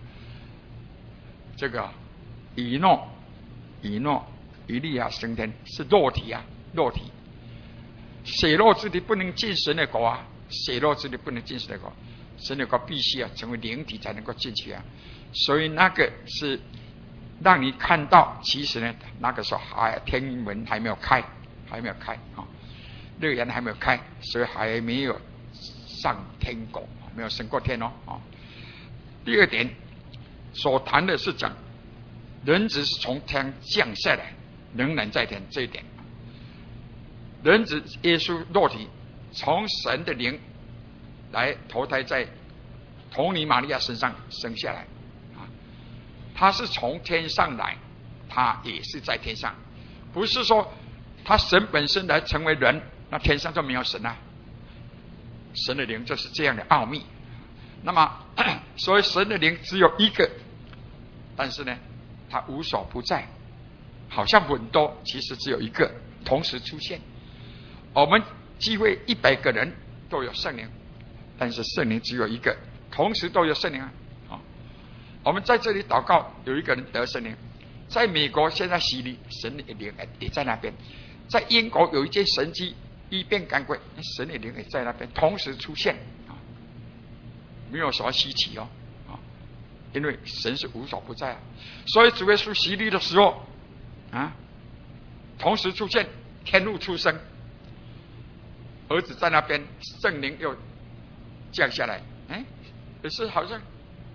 这个以诺、以利亚升天是肉体肉体。血肉之体不能进神的国血肉之体不能进神的国。 神的国必须成为灵体才能够进去啊。所以那个是让你看到，其实呢，那个时候天门还没有开啊，乐园还没有开，所以还没有上天国，没有升过天哦。第二点所谈的是讲人子是从天降下来，仍然在天这一点。人子耶稣肉体从神的灵来投胎在童女玛利亚身上生下来啊，他是从天上来，他也是在天上，不是说他神本身来成为人，那天上就没有神啊。神的灵就是这样的奥秘。那么所以神的灵只有一个，但是呢他无所不在，好像很多，其实只有一个同时出现。我们聚会100个人都有圣灵，但是圣灵只有一个，同时都有圣灵啊。我们在这里祷告，有一个人得圣灵。在美国现在洗礼，神的灵也在那边。在英国有一件神迹，医变赶鬼，神的灵也在那边同时出现啊，没有什么稀奇哦啊，因为神是无所不在啊。所以主耶稣洗礼的时候啊，同时出现，天路出生，儿子在那边，圣灵又降下来，也是好像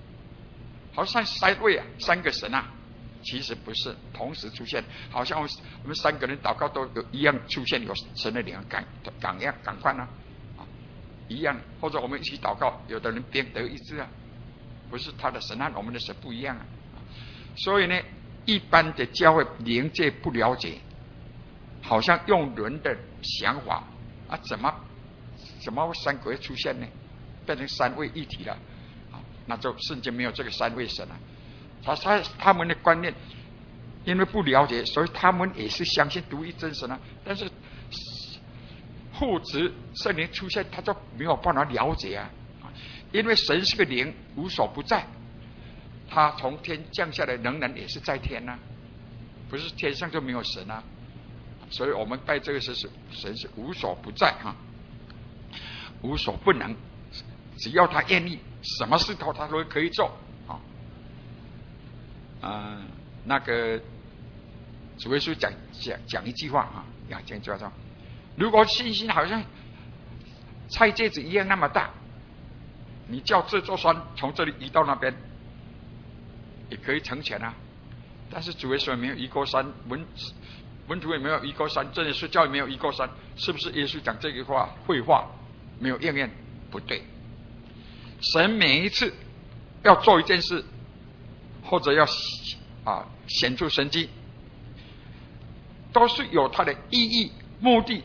三个神啊，其实不是同时出现，好像我们3个人祷告都有一样出现，有神的灵感快啊，一样，或者我们一起祷告，有的人变得一致啊，不是他的神和我们的神不一样啊。所以呢，一般的教会灵界不了解，好像用人的想法啊，怎么3个会出现呢？变成3位一体了，那就圣经没有这个3位神了。他们的观念，因为不了解，所以他们也是相信独一真神啊。但是父子圣灵出现，他就没有办法了解啊，因为神是个灵，无所不在，他从天降下来，仍然也是在天啊，不是天上就没有神啊。所以我们拜这个神是无所不在啊，无所不能，只要他愿意，什么事他都可以做啊。那个主耶稣讲一句话啊，讲一句话，如果信心好像菜芥子一样那么大，你叫这座山从这里移到那边，也可以成全啊。但是主耶稣没有移过山，门徒也没有移过山，真耶稣教也没有移过山，是不是耶稣讲这句话废话，没有应验？不对，神每一次要做一件事，或者要显出神迹，都是有它的意义、目的、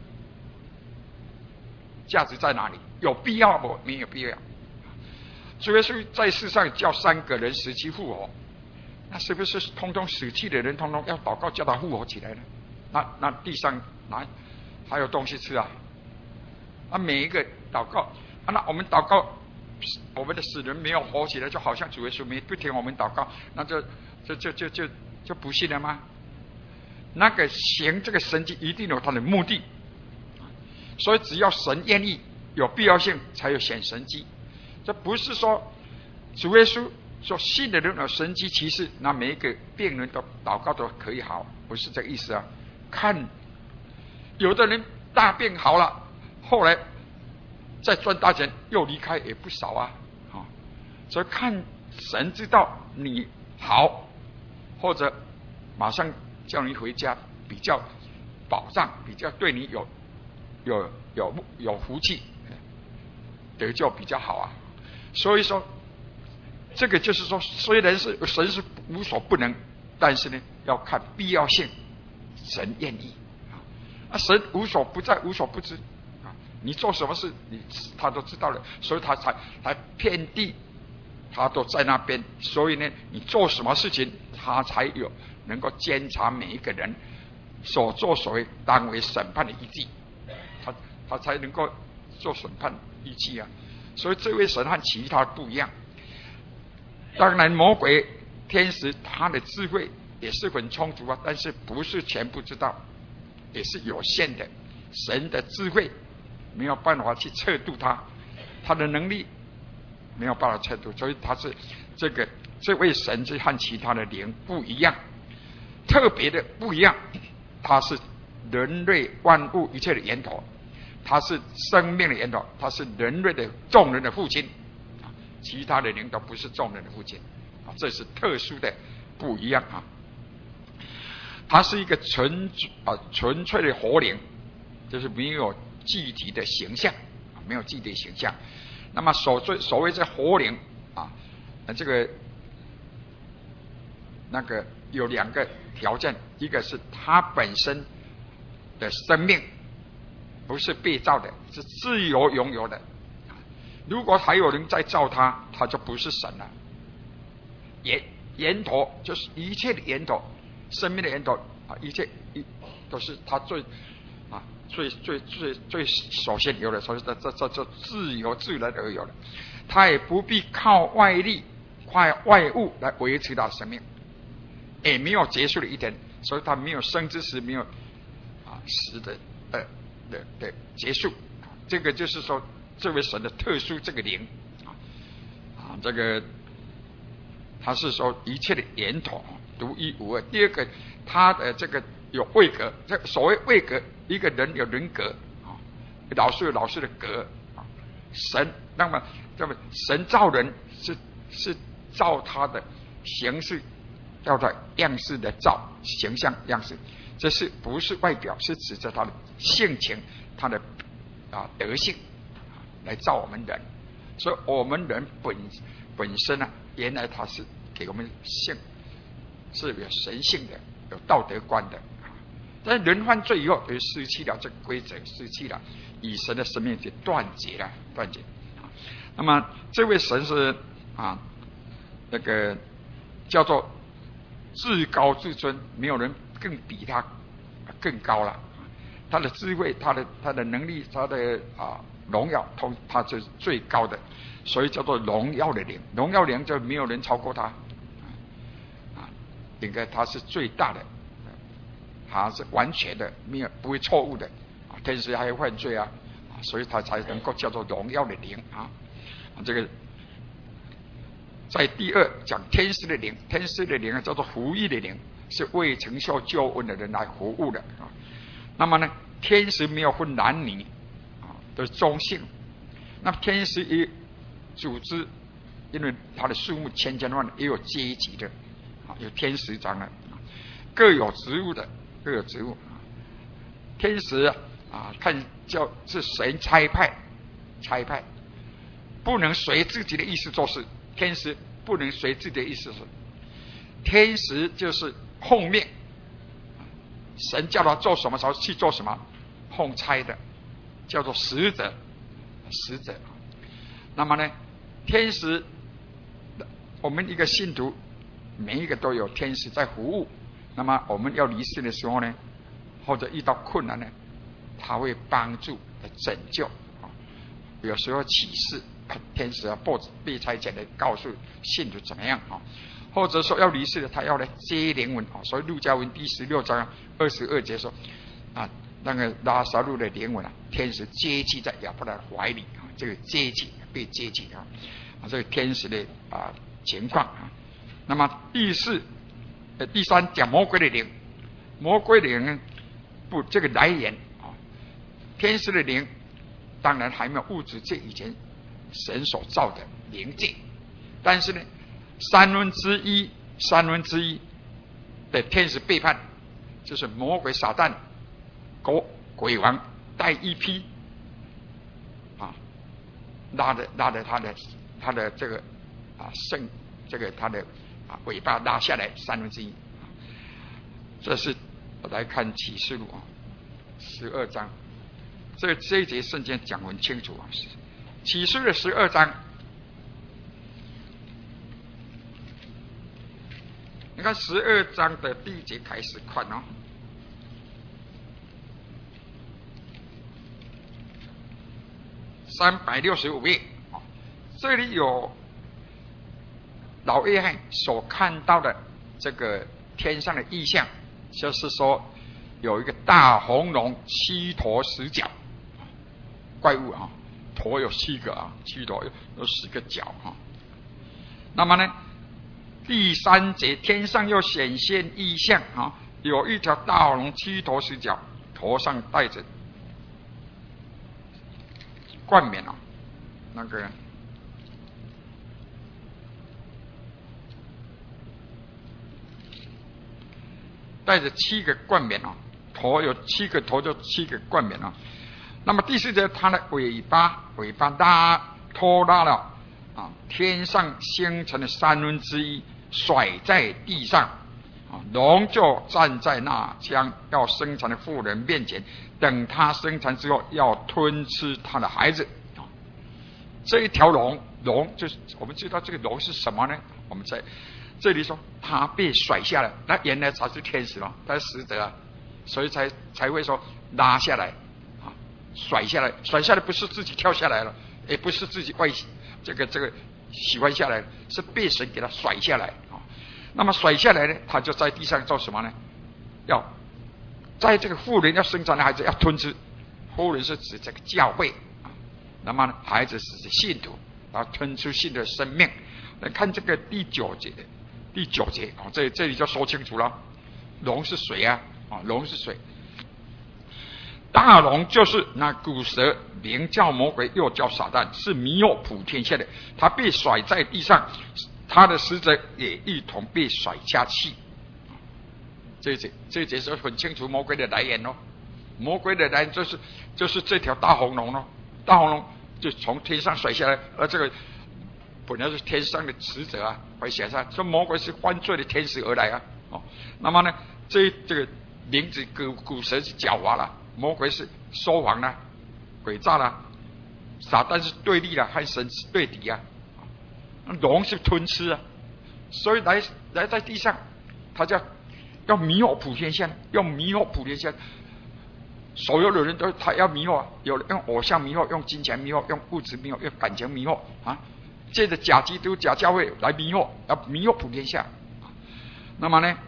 价值在哪里？有必要不？没有必要。主耶稣在世上叫3个人死去复活，那是不是通通死去的人通通要祷告叫他复活起来呢？那地上还有东西吃啊？每一个祷告那我们祷告，我们的死人没有活起来，就好像主耶稣不听我们祷告，那就不信了吗？那个行这个神迹一定有他的目的，所以只要神愿意，有必要性才有显神迹。这不是说主耶稣说信的人有神迹奇事，那每一个病人都祷告都可以好，不是这个意思啊。看有的人大病好了，后来再赚大钱又离开也不少啊。所以看神知道你好，或者马上叫你回家，比较保障，比较对你有福气，得救比较好啊。所以说这个就是说，虽然是神是无所不能，但是呢要看必要性，神愿意神无所不在，无所不知你做什么事他都知道了，所以他才遍地他都在那边。所以呢你做什么事情，他才有能够监察每一个人所作所为，当为审判的依据，他才能够做审判依据啊。所以这位神和其他不一样。当然魔鬼天使他的智慧也是很充足啊，但是不是全部知道，也是有限的。神的智慧没有办法去测度他的能力没有办法测度，所以他是这位神是和其他的灵不一样，特别的不一样。他是人类万物一切的源头，他是生命的源头，他是人类的众人的父亲，其他的灵都不是众人的父亲，这是特殊的不一样啊。他是一个纯粹的活灵，就是没有具体的形象，没有具体的形象。那么所谓这活灵啊，这个那个有两个条件，一个是他本身的生命不是被造的，是自由拥有的。如果还有人在造他，他就不是神了。源头就是一切的源头，生命的源头啊，一切都是他最首先有的，所以这自由自然而有的，他也不必靠外力、外物来维持他的生命，也没有结束的一天，所以他没有生之时，没有死的结束。这个就是说，这位神的特殊这个灵这个他是说一切的源头，独一无二。第二个，他的这个有位格，这所谓位格，一个人有人格老师有老师的格神，那么神造人是照他的形式，照他样式的造形象样式，这是不是外表，是指着他的性情，他的德性来造我们人。所以我们人本身原来他是给我们性是有神性的，有道德观的。但人犯罪以后，就失去了这个规则，失去了与神的生命就断绝。那么这位神是那个叫做至高至尊，没有人更比他更高了。他的智慧，他的能力，他的荣耀，他是最高的，所以叫做荣耀的灵。荣耀灵就没有人超过他应该他是最大的，他是完全的，不会错误的天使还有犯罪所以他才能够叫做荣耀的灵这个在第二讲天使的灵，天使的灵叫做服役的灵，是为承受救恩的人来服务的那么呢，天使没有分男女都是中性。那么天使也组织，因为它的数目千万，也有阶级的有天使长的各有职务的，各有职务。天使看是神差派，不能随自己的意思做事。天使不能随自己的意思做事，天使就是奉命，神叫他做什么时候去做什么，奉差的，叫做使者。那么呢，天使，我们一个信徒每一个都有天使在服务。那么我们要离世的时候呢，或者遇到困难呢，他会帮助拯救有时候启示，天使被差遣来告诉信徒怎么样或者说要离世的，他要来接灵魂所以路加文第16章22节说那个拉撒路的灵魂天使接济在亚伯拉罕怀里这个接济被接济这个天使的情况那么第三讲魔鬼的灵，魔鬼的灵不这个来源天使的灵当然还没有物质界以前神所造的灵界，但是呢三分之一的天使背叛，就是魔鬼撒旦鬼王带一批拉着他的这个这个他的尾巴拉下来1/3。这是我来看启示录12章，这一节圣经讲很清楚启示录12章，你看12章的第1节开始看365页这里有老约翰所看到的这个天上的异象，就是说有一个大红龙7头10脚怪物头有7个啊，七头有10个角啊。那么呢，第3节天上又显现异象啊，有一条大龙，7头10角，头上戴着冠冕啊，那个带着7个冠冕啊，头有7个头，就7个冠冕啊。那么第4节，它的尾巴拖拉了啊，天上星辰的1/3，甩在地上啊，龙就站在那将要生产的妇人面前，等他生产之后，要吞吃他的孩子。这一条龙就是我们知道这个龙是什么呢？我们在这里说他被甩下来，那原来才是天使了，他是使者啊，所以才会说拉下来啊，甩下来不是自己跳下来了，也不是自己这个喜欢下来，是被神给他甩下来啊。那么甩下来呢，他就在地上做什么呢？要在这个妇人要生产的孩子要吞吃，妇人是指这个教会啊，那么呢，孩子是指信徒，然后吞出信的生命。来看这个第9节啊，这里就说清楚了，龙是水啊，龙是水。大龙就是那古蛇，名叫魔鬼，又叫撒旦，是迷惑普天下的。他被甩在地上，他的使者也一同被甩下去。这一节是很清楚魔鬼的来源哦。魔鬼的来源就是这条大红龙哦，大红龙就从天上甩下来，而这个本来是天上的使者啊，会写上说魔鬼是犯罪的天使而来啊。那么呢，这个名字古蛇是狡猾了。魔鬼是说谎啦、诡诈啦，撒旦是对立啦，和神是对敌啊。龙是吞吃啊，所以来在地上，他要迷惑普天下，要迷惑普天下。所有的人都他要迷惑，有人用偶像迷惑，用金钱迷惑，用物质迷惑，用感情迷惑啊，借着假基督、假教会来迷惑，要迷惑普天下。那么呢，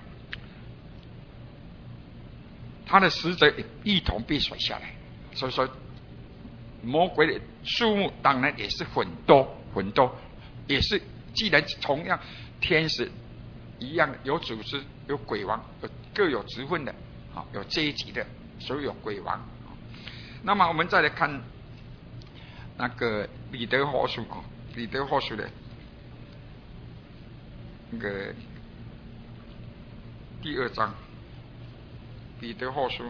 他的使者也一同被甩下来，所以说魔鬼的数目当然也是很多，也是既然同样天使一样的，有主持、有鬼王，各有职分的啊，有阶级的，所以有鬼王。那么我们再来看那个彼得后书啊，彼得后书的那个第2章。彼得后书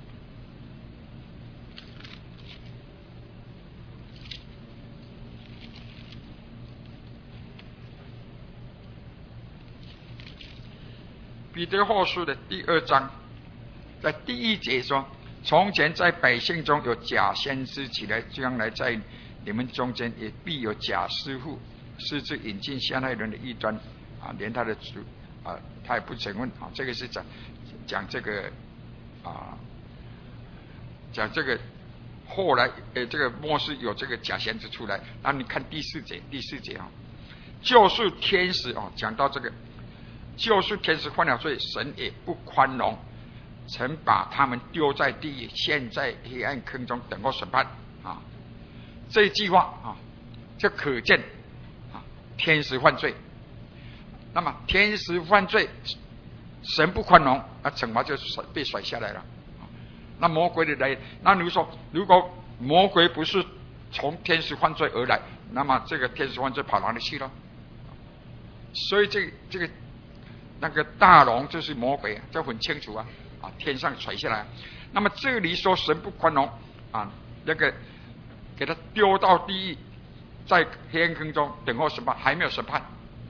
的第2章，在第1节说：从前在百姓中有假先知起来，将来在你们中间也必有假师傅，私自引进陷害人的异端啊，连他的主啊他也不承认啊。这个是讲这个啊，讲这个后来这个末世有这个假先知出来。那你看第4节啊，救赎天使啊，讲到这个救赎天使犯了罪，神也不宽容，曾把他们丢在地狱，陷在黑暗坑中等候审判啊。这一句话啊，就可见啊，天使犯罪。那么天使犯罪，神不宽容，惩罚就被甩下来了。那魔鬼的来，那你说，如果魔鬼不是从天使犯罪而来，那么这个天使犯罪跑哪里去了？所以这个那个大龙就是魔鬼，这很清楚啊，天上甩下来。那么这里说神不宽容啊，那个给他丢到地狱，在黑暗坑中等候审判，还没有审判，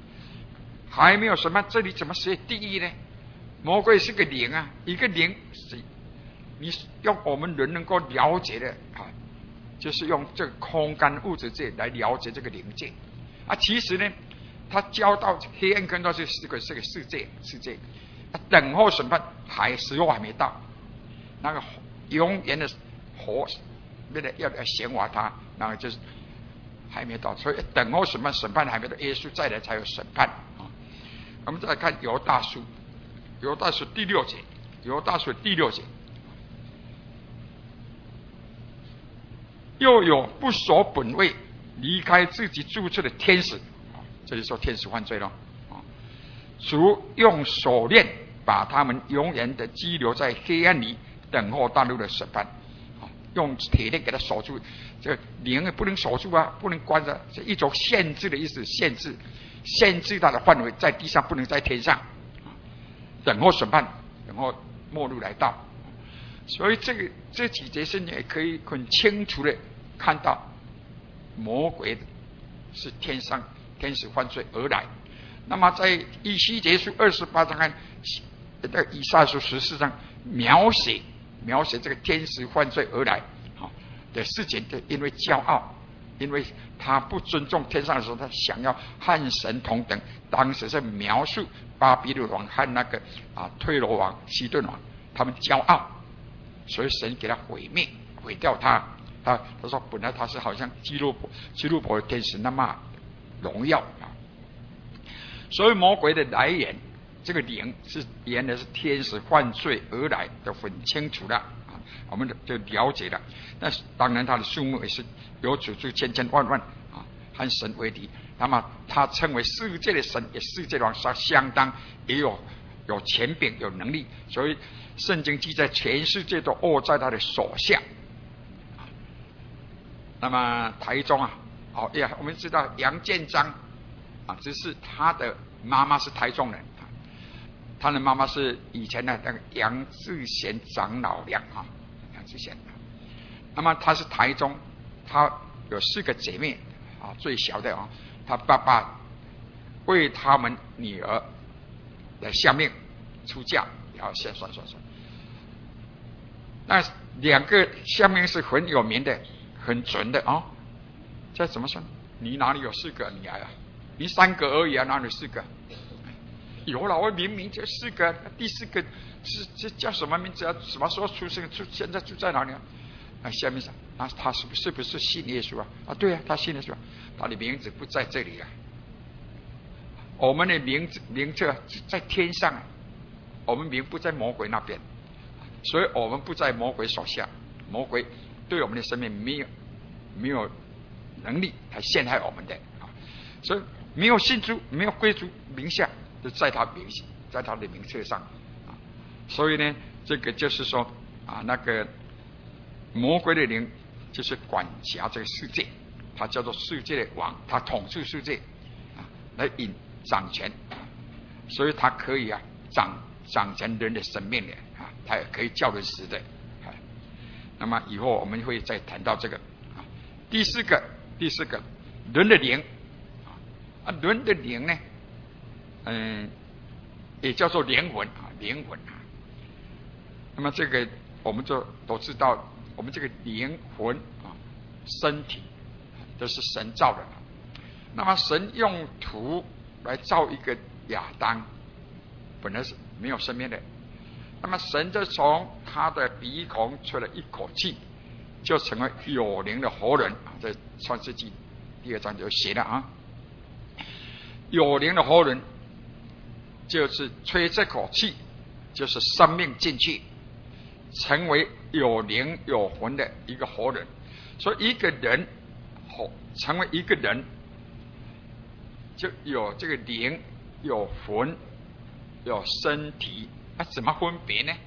这里怎么写地狱呢？魔鬼是个灵啊，一个灵是你用我们人能够了解的啊，就是用这个空干物质界来了解这个灵界啊。其实呢，他交到黑暗坑中是个世界，等候审判时候还没到，那个永远的火为了要显化他，那个就是还没到，所以等候审判还没到，耶稣再来才有审判啊。我们再来看犹大书第6节，犹大书第6节， 又有不守本位离开自己住处的天使，这就说天使犯罪了。主用锁链把他们永远的拘留在黑暗里，等候大陆的审判。用铁链给他锁住，这个灵也不能锁住啊，不能关着，是一种限制的意思，限制他的范围，在地上不能在天上，等候审判，等候末日来到。所以这几节圣经也可以很清楚的看到，魔鬼是天上天使犯罪而来。那么在以西结书28章和以赛亚书14章描写这个天使犯罪而来的事情，因为骄傲，因为他不尊重天上的时候，他想要和神同等。当时是描述巴比伦王和那个推罗王西顿王，他们骄傲，所以神给他毁掉他。他说本来他是好像基路伯的天使那么荣耀所以魔鬼的来源，这个灵是原来是天使犯罪而来的，很清楚了我们就了解了。那当然他的数目也是有主千千万万和神为敌。那么他称为世界的神，也世界的王，他相当也有权柄有能力，所以圣经记载全世界都握在他的手下。那么台中我们知道杨建章只是他的妈妈是台中人，他的妈妈是以前的那个杨志贤长老娘杨志贤。那么他是台中，他有4个姐妹最小的他爸爸为他们女儿来下命出嫁，然后算。那2个下命是很有名的，很准的这怎么算？你哪里有4个女儿你3个而已哪里4个？有了，我明明就4个，第4个是叫什么名字什么时候出生？现在住在哪里下面上他是不是信耶稣对他信耶稣他的名字不在这里我们的名字在天上我们名不在魔鬼那边，所以我们不在魔鬼手下。魔鬼对我们的生命没有能力来陷害我们的所以没有信主，没有归主名下，就在他的名册上所以呢，这个就是说那个魔鬼的灵就是管辖这个世界，他叫做世界的王，他统治世界来掌权，所以他可以掌权人的生命的他也可以叫人死的那么以后我们会再谈到这个第四个人的灵人的灵呢也叫做灵魂那么这个我们就都知道，我们这个灵魂身体都是神造的。那么神用土来造一个亚当，本来是没有生命的，那么神就从他的鼻孔吹了一口气，就成为有灵的活人在创世纪第2章就写了有灵的活人就是吹这口气，就是生命进去，成为有灵有魂的一个活人。所以一个人成为一个人，就有这个灵有魂有身体怎么分别呢？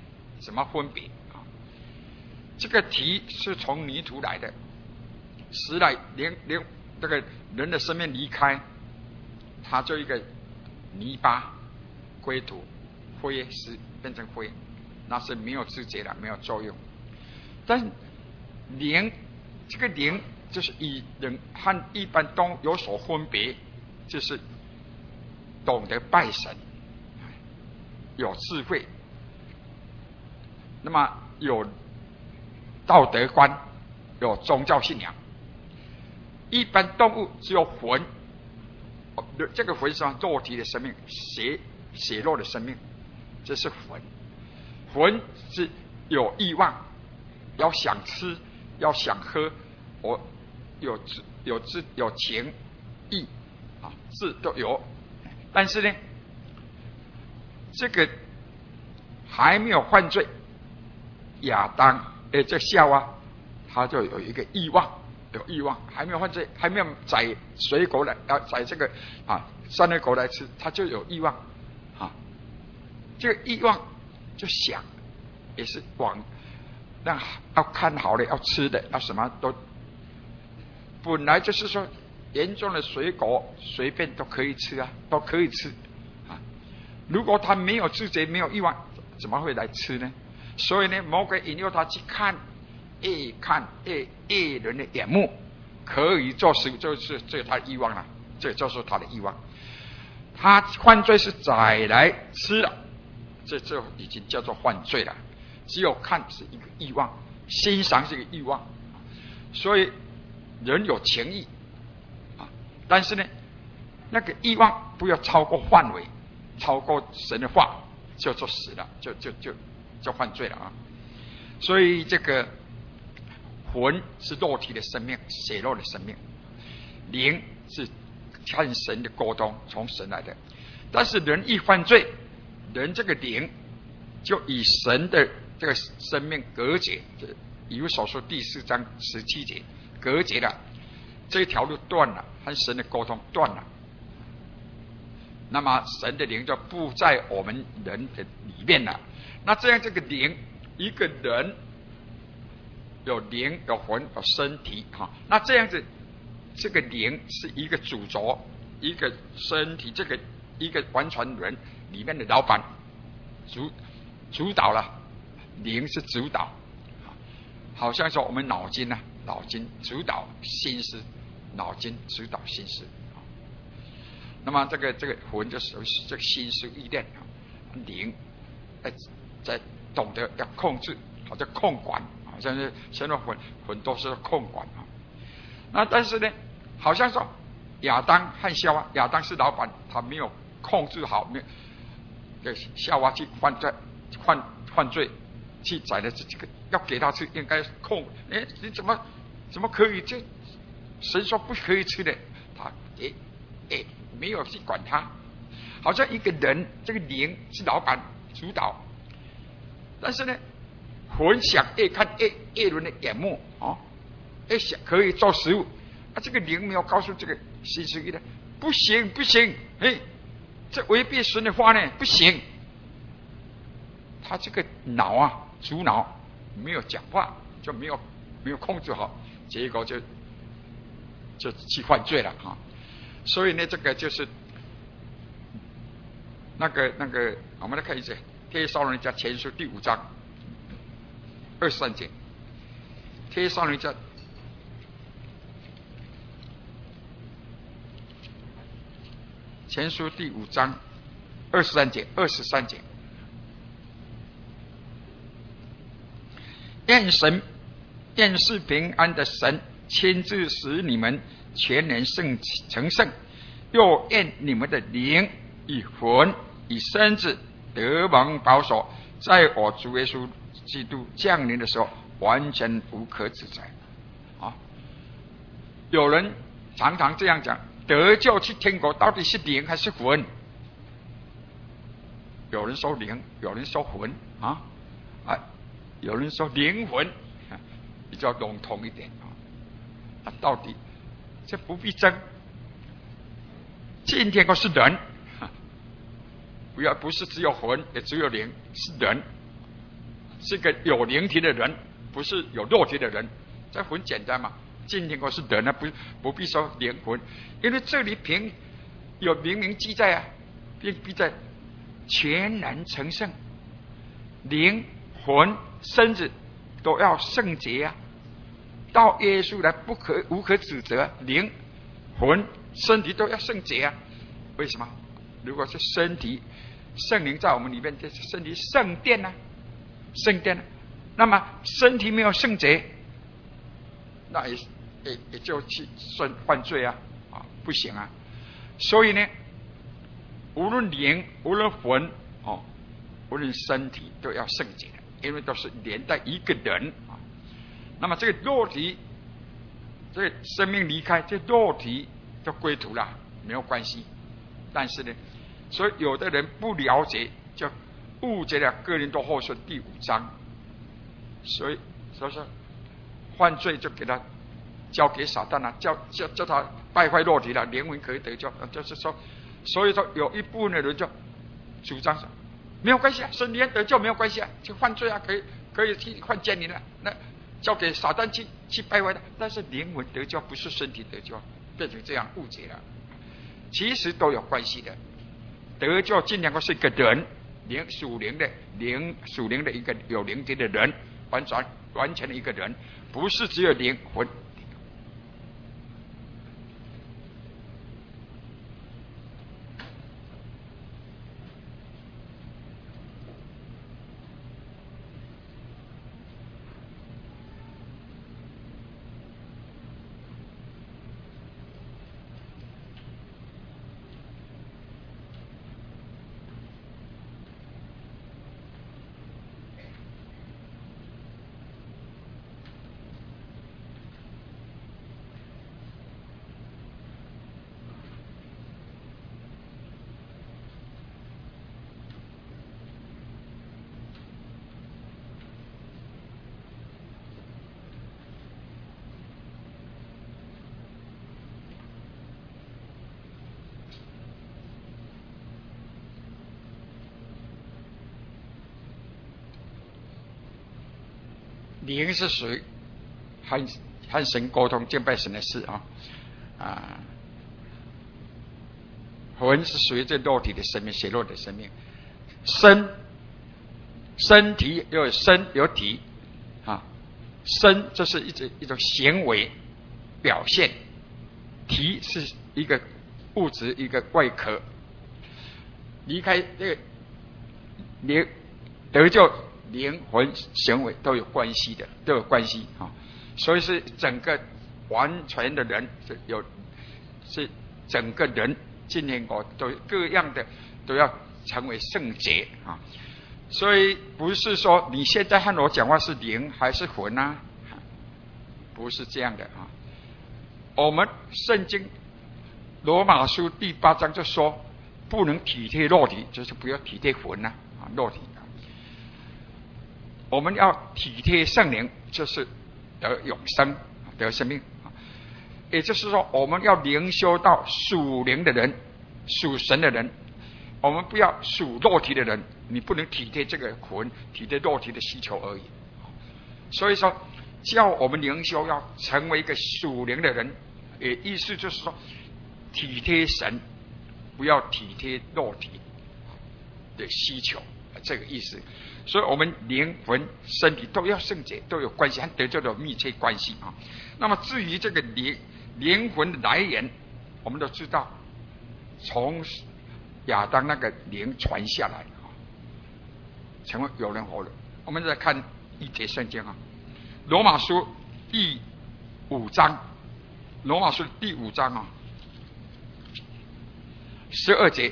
这个体是从泥土来的，时来这个人的生命离开，他就一个泥巴归土，灰石变成灰，那是没有知觉的，没有作用。但灵，这个灵就是与人和一般动物有所分别，就是懂得拜神，有智慧，那么有道德观，有宗教信仰。一般动物只有魂，这个魂是肉体的生命，血肉的生命，这是魂。魂是有欲望，要想吃，要想喝，我有情意智都有。但是呢，这个还没有犯罪，亚当这夏娃他就有一个欲望， 有欲望，还没有犯罪，还没有摘水果来，要摘这个善恶果来吃，他就有欲望这个欲望就想，也是往让要看好的，要吃的，要什么都，本来就是说严重的水果随便都可以吃都可以吃如果他没有自觉，没有欲望，怎么会来吃呢？所以呢，魔鬼引诱他去看恶人的眼目，可以做食物，就是他的欲望了，这就是他的欲望。他犯罪是宰来吃了，这已经叫做犯罪了。只有看是一个欲望，欣赏是一个欲望，所以人有情欲但是呢，那个欲望不要超过范围，超过神的话，就死了，就犯罪了所以这个魂是肉体的生命，血肉的生命，灵是看神的沟通，从神来的。但是人一犯罪，人这个灵就与神的这个生命隔绝，以弗所书第4章17节隔绝了，这条路断了，和神的沟通断了。那么神的灵就不在我们人的里面了。那这样这个灵，一个人有灵有魂有身体那这样子，这个灵是一个主轴，一个身体，这个一个完全人里面的老板主导了，灵是主导，好像说我们脑筋主导心思，脑筋主导心思那么这个魂就属于这个心思意念灵在懂得要控制，好像控管，好像是现在很多是控管那但是呢，好像说亚当和夏娃，亚当是老板，他没有控制好，没有夏娃去犯罪，去宰了这个要给他吃，应该控。你怎么可以？这神说不可以吃的，他没有去管他，好像一个人这个灵是老板主导。但是呢，魂想看恶人的眼目想可以做食物这个灵没有告诉这个心思意念，不行，这违背神的话呢，不行。他这个脑主脑没有讲话，就没有控制好，结果就去犯罪了所以呢，这个就是那个，我们来看一下《帖撒罗尼迦前书》第5章23节，《帖撒罗尼迦前书》第5章23节，愿是平安的神亲自使你们全人成圣，又愿你们的灵与魂与身子得蒙保守，在我主耶稣基督降临的时候完全无可指责有人常常这样讲，得救去天国到底是灵还是魂？有人说灵，有人说魂有人说灵魂比较笼统一点到底这不必争。进天国是人不是只有魂，也只有灵，是人，是个有灵体的人，不是有肉体的人。这很简单嘛，进天国是人不必说灵魂，因为这里有明明记载并必在全然成圣，灵魂身子都要圣洁到耶稣来无可指责，灵魂身体都要圣洁为什么？如果是身体圣灵在我们里面，这是身体圣殿圣殿那么身体没有圣洁，那也就去犯罪不行所以呢，无论灵无论魂无论身体都要圣洁的，因为都是连带一个人那么这个肉体，这个生命离开，这肉体就归途了，没有关系。但是呢，所以有的人不了解，就误解了哥林多后书第5章，所以说犯罪就给他交给撒旦了，叫他败坏肉体了，灵魂可以得救。就是说，所以说有一部分的人就主张说，没有关系啊，神灵得救没有关系啊，去犯罪啊，可以去犯奸淫了，那交给撒旦去败坏的。但是灵魂得救不是身体得救，变成这样误解了。其实都有关系的，得救尽量是一个人，属灵的一个有灵体的人，完全的一个人，不是只有灵魂。灵是属于和神沟通敬拜神的事魂是属于这肉体的生命，血肉的生命。身体有身有体身这是一种行为表现，体是一个物质一个外壳。离开这个灵得救，灵魂行为都有关系的，都有关系所以是整个完全的人，是整个人今天都各样的都要成为圣洁所以不是说你现在和我讲话是灵还是魂不是这样的我们圣经罗马书第8章就说，不能体贴肉体，就是不要体贴魂肉体我们要体贴圣灵，就是得永生，得生命也就是说，我们要灵修到属灵的人，属神的人，我们不要属肉体的人。你不能体贴这个魂，体贴肉体的需求而已。所以说，叫我们灵修要成为一个属灵的人，也意思就是说，体贴神，不要体贴肉体的需求，这个意思。所以我们灵魂身体都要圣洁，都有关系，和得救的有密切关系那么至于这个灵魂的来源，我们都知道，从亚当那个灵传下来成为有人活了。我们再看一节圣经罗马书第5章12节，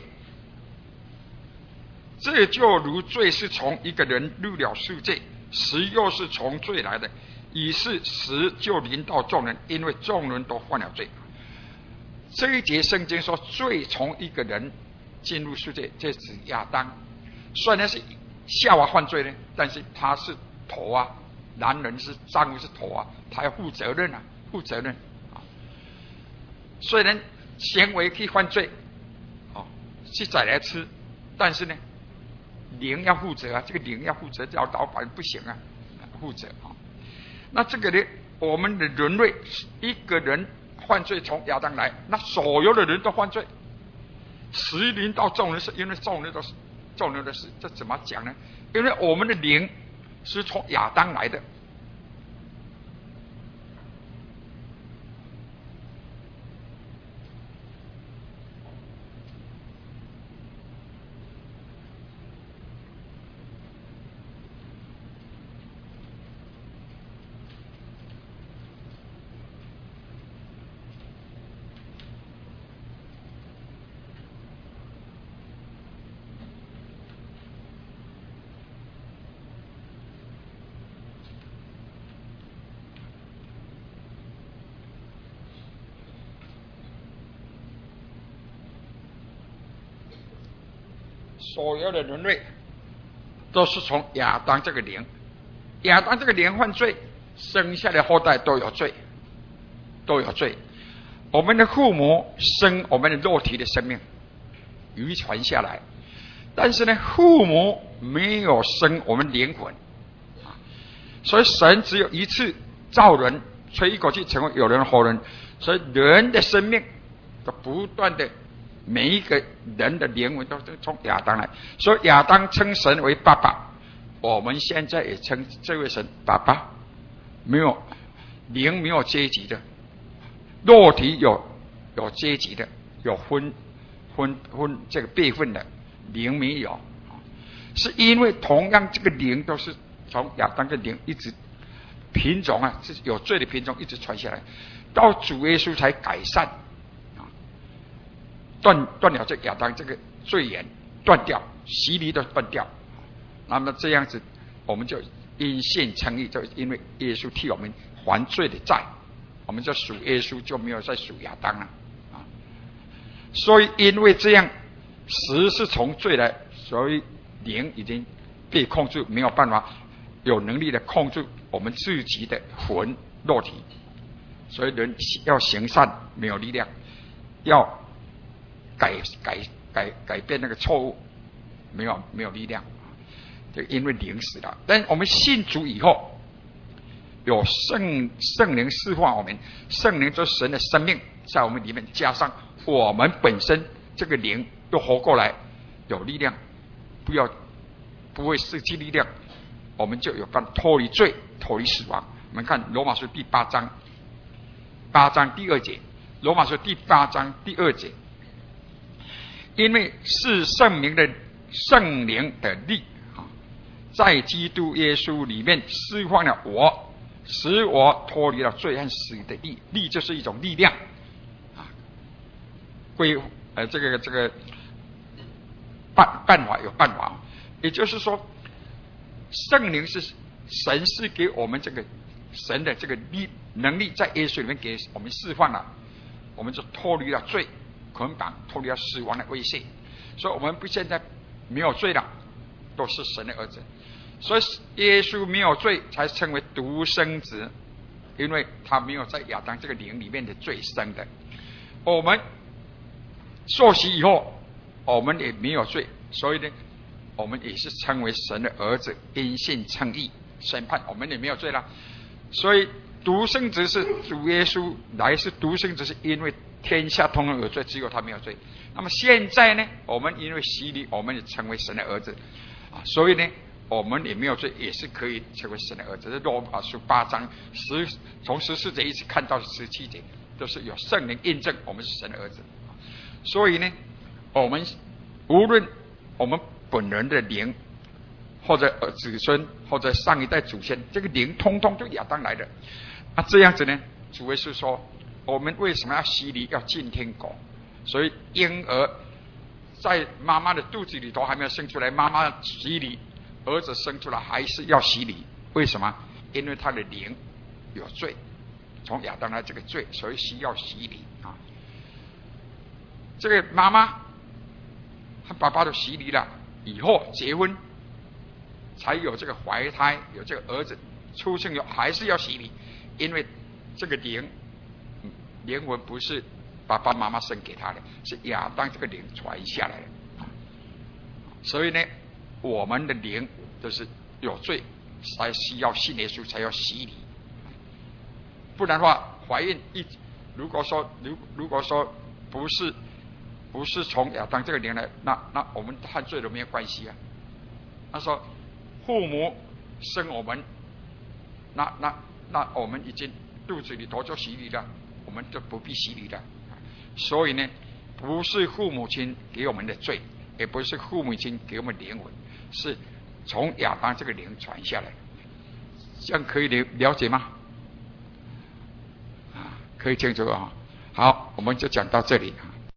这就如罪是从一个人入了世界，死又是从罪来的，于是死就临到众人，因为众人都犯了罪。这一节圣经说，罪从一个人进入世界，这指亚当。虽然是夏娃犯罪呢，但是他是头男人是丈夫是头他要负责任虽然行为可以犯罪去宰来吃，但是呢灵要负责这个灵要负责，叫老板不行负责那这个呢，我们的人类一个人犯罪从亚当来，那所有的人都犯罪，死临到众人，是因为众人的事。这怎么讲呢？因为我们的灵是从亚当来的。所有的人类都是从亚当这个灵，亚当这个灵犯罪，生下的后代都有罪。 都有罪。我们的父母生我们的肉体的生命，遗传下来，但是呢，父母没有生我们灵魂，所以神只有一次造人，吹一口气成为有人活人，所以人的生命都不断的，每一个人的灵魂都是从亚当来，所以亚当称神为爸爸，我们现在也称这位神爸爸。没有灵没有阶级的，肉体有阶级的，有分这个辈分的，灵没有，是因为同样这个灵都是从亚当的灵一直品种啊，是有罪的品种一直传下来，到主耶稣才改善断了这亚当这个罪缘断掉，洗礼都断掉，那么这样子我们就因信称义，就因为耶稣替我们还罪的债，我们就属耶稣，就没有再属亚当了啊。所以因为这样，死是从罪来，所以灵已经被控制，没有办法有能力的控制我们自己的魂肉体，所以人要行善没有力量，要改变那个错误没有力量。就因为灵死了，但我们信主以后，有圣灵释放我们，圣灵就是神的生命在我们里面，加上我们本身这个灵又活过来，有力量，不会失去力量，我们就有办法脱离罪，脱离死亡。我们看罗马书第8章第2节，罗马书第8章第2节，因为是圣灵的力，在基督耶稣里面释放了我，使我脱离了罪和死的力。力就是一种力量啊，这个办法有办法，也就是说，圣灵是神是给我们这个神的这个能力，在耶稣里面给我们释放了，我们就脱离了罪捆绑，脱离了死亡的威胁，所以我们现在没有罪了，都是神的儿子。所以耶稣没有罪，才称为独生子，因为他没有在亚当这个灵里面的罪生的。我们受洗以后，我们也没有罪，所以呢，我们也是称为神的儿子，因信称义，审判我们也没有罪了。所以独生子是主耶稣来是独生子，是因为天下通通有罪，只有他没有罪。那么现在呢，我们因为洗礼，我们也成为神的儿子啊，所以呢，我们也没有罪，也是可以成为神的儿子。这罗马书8章从14节一直看到17节，都是有圣灵印证我们是神的儿子。所以呢，我们无论我们本人的灵，或者子孙，或者上一代祖先，这个灵通通就亚当来的。这样子呢，主耶稣说，我们为什么要洗礼，要进天国？所以婴儿在妈妈的肚子里头还没有生出来，妈妈洗礼，儿子生出来还是要洗礼。为什么？因为他的灵有罪，从亚当来这个罪，所以需要洗礼啊。这个妈妈和爸爸都洗礼了以后结婚，才有这个怀胎，有这个儿子出生以后还是要洗礼，因为这个灵魂不是爸爸妈妈生给他的，是亚当这个灵传下来的。所以呢，我们的灵都是有罪，才需要信耶稣，才要洗礼。不然的话，怀孕如果说不是从亚当这个灵来，那我们犯罪都没有关系啊。他说父母生我们，那我们已经肚子里头就洗礼了，我们就不必洗礼了。所以呢，不是父母亲给我们的罪，也不是父母亲给我们灵魂，是从亚当这个灵传下来。这样可以了解吗？可以清楚啊。好，我们就讲到这里。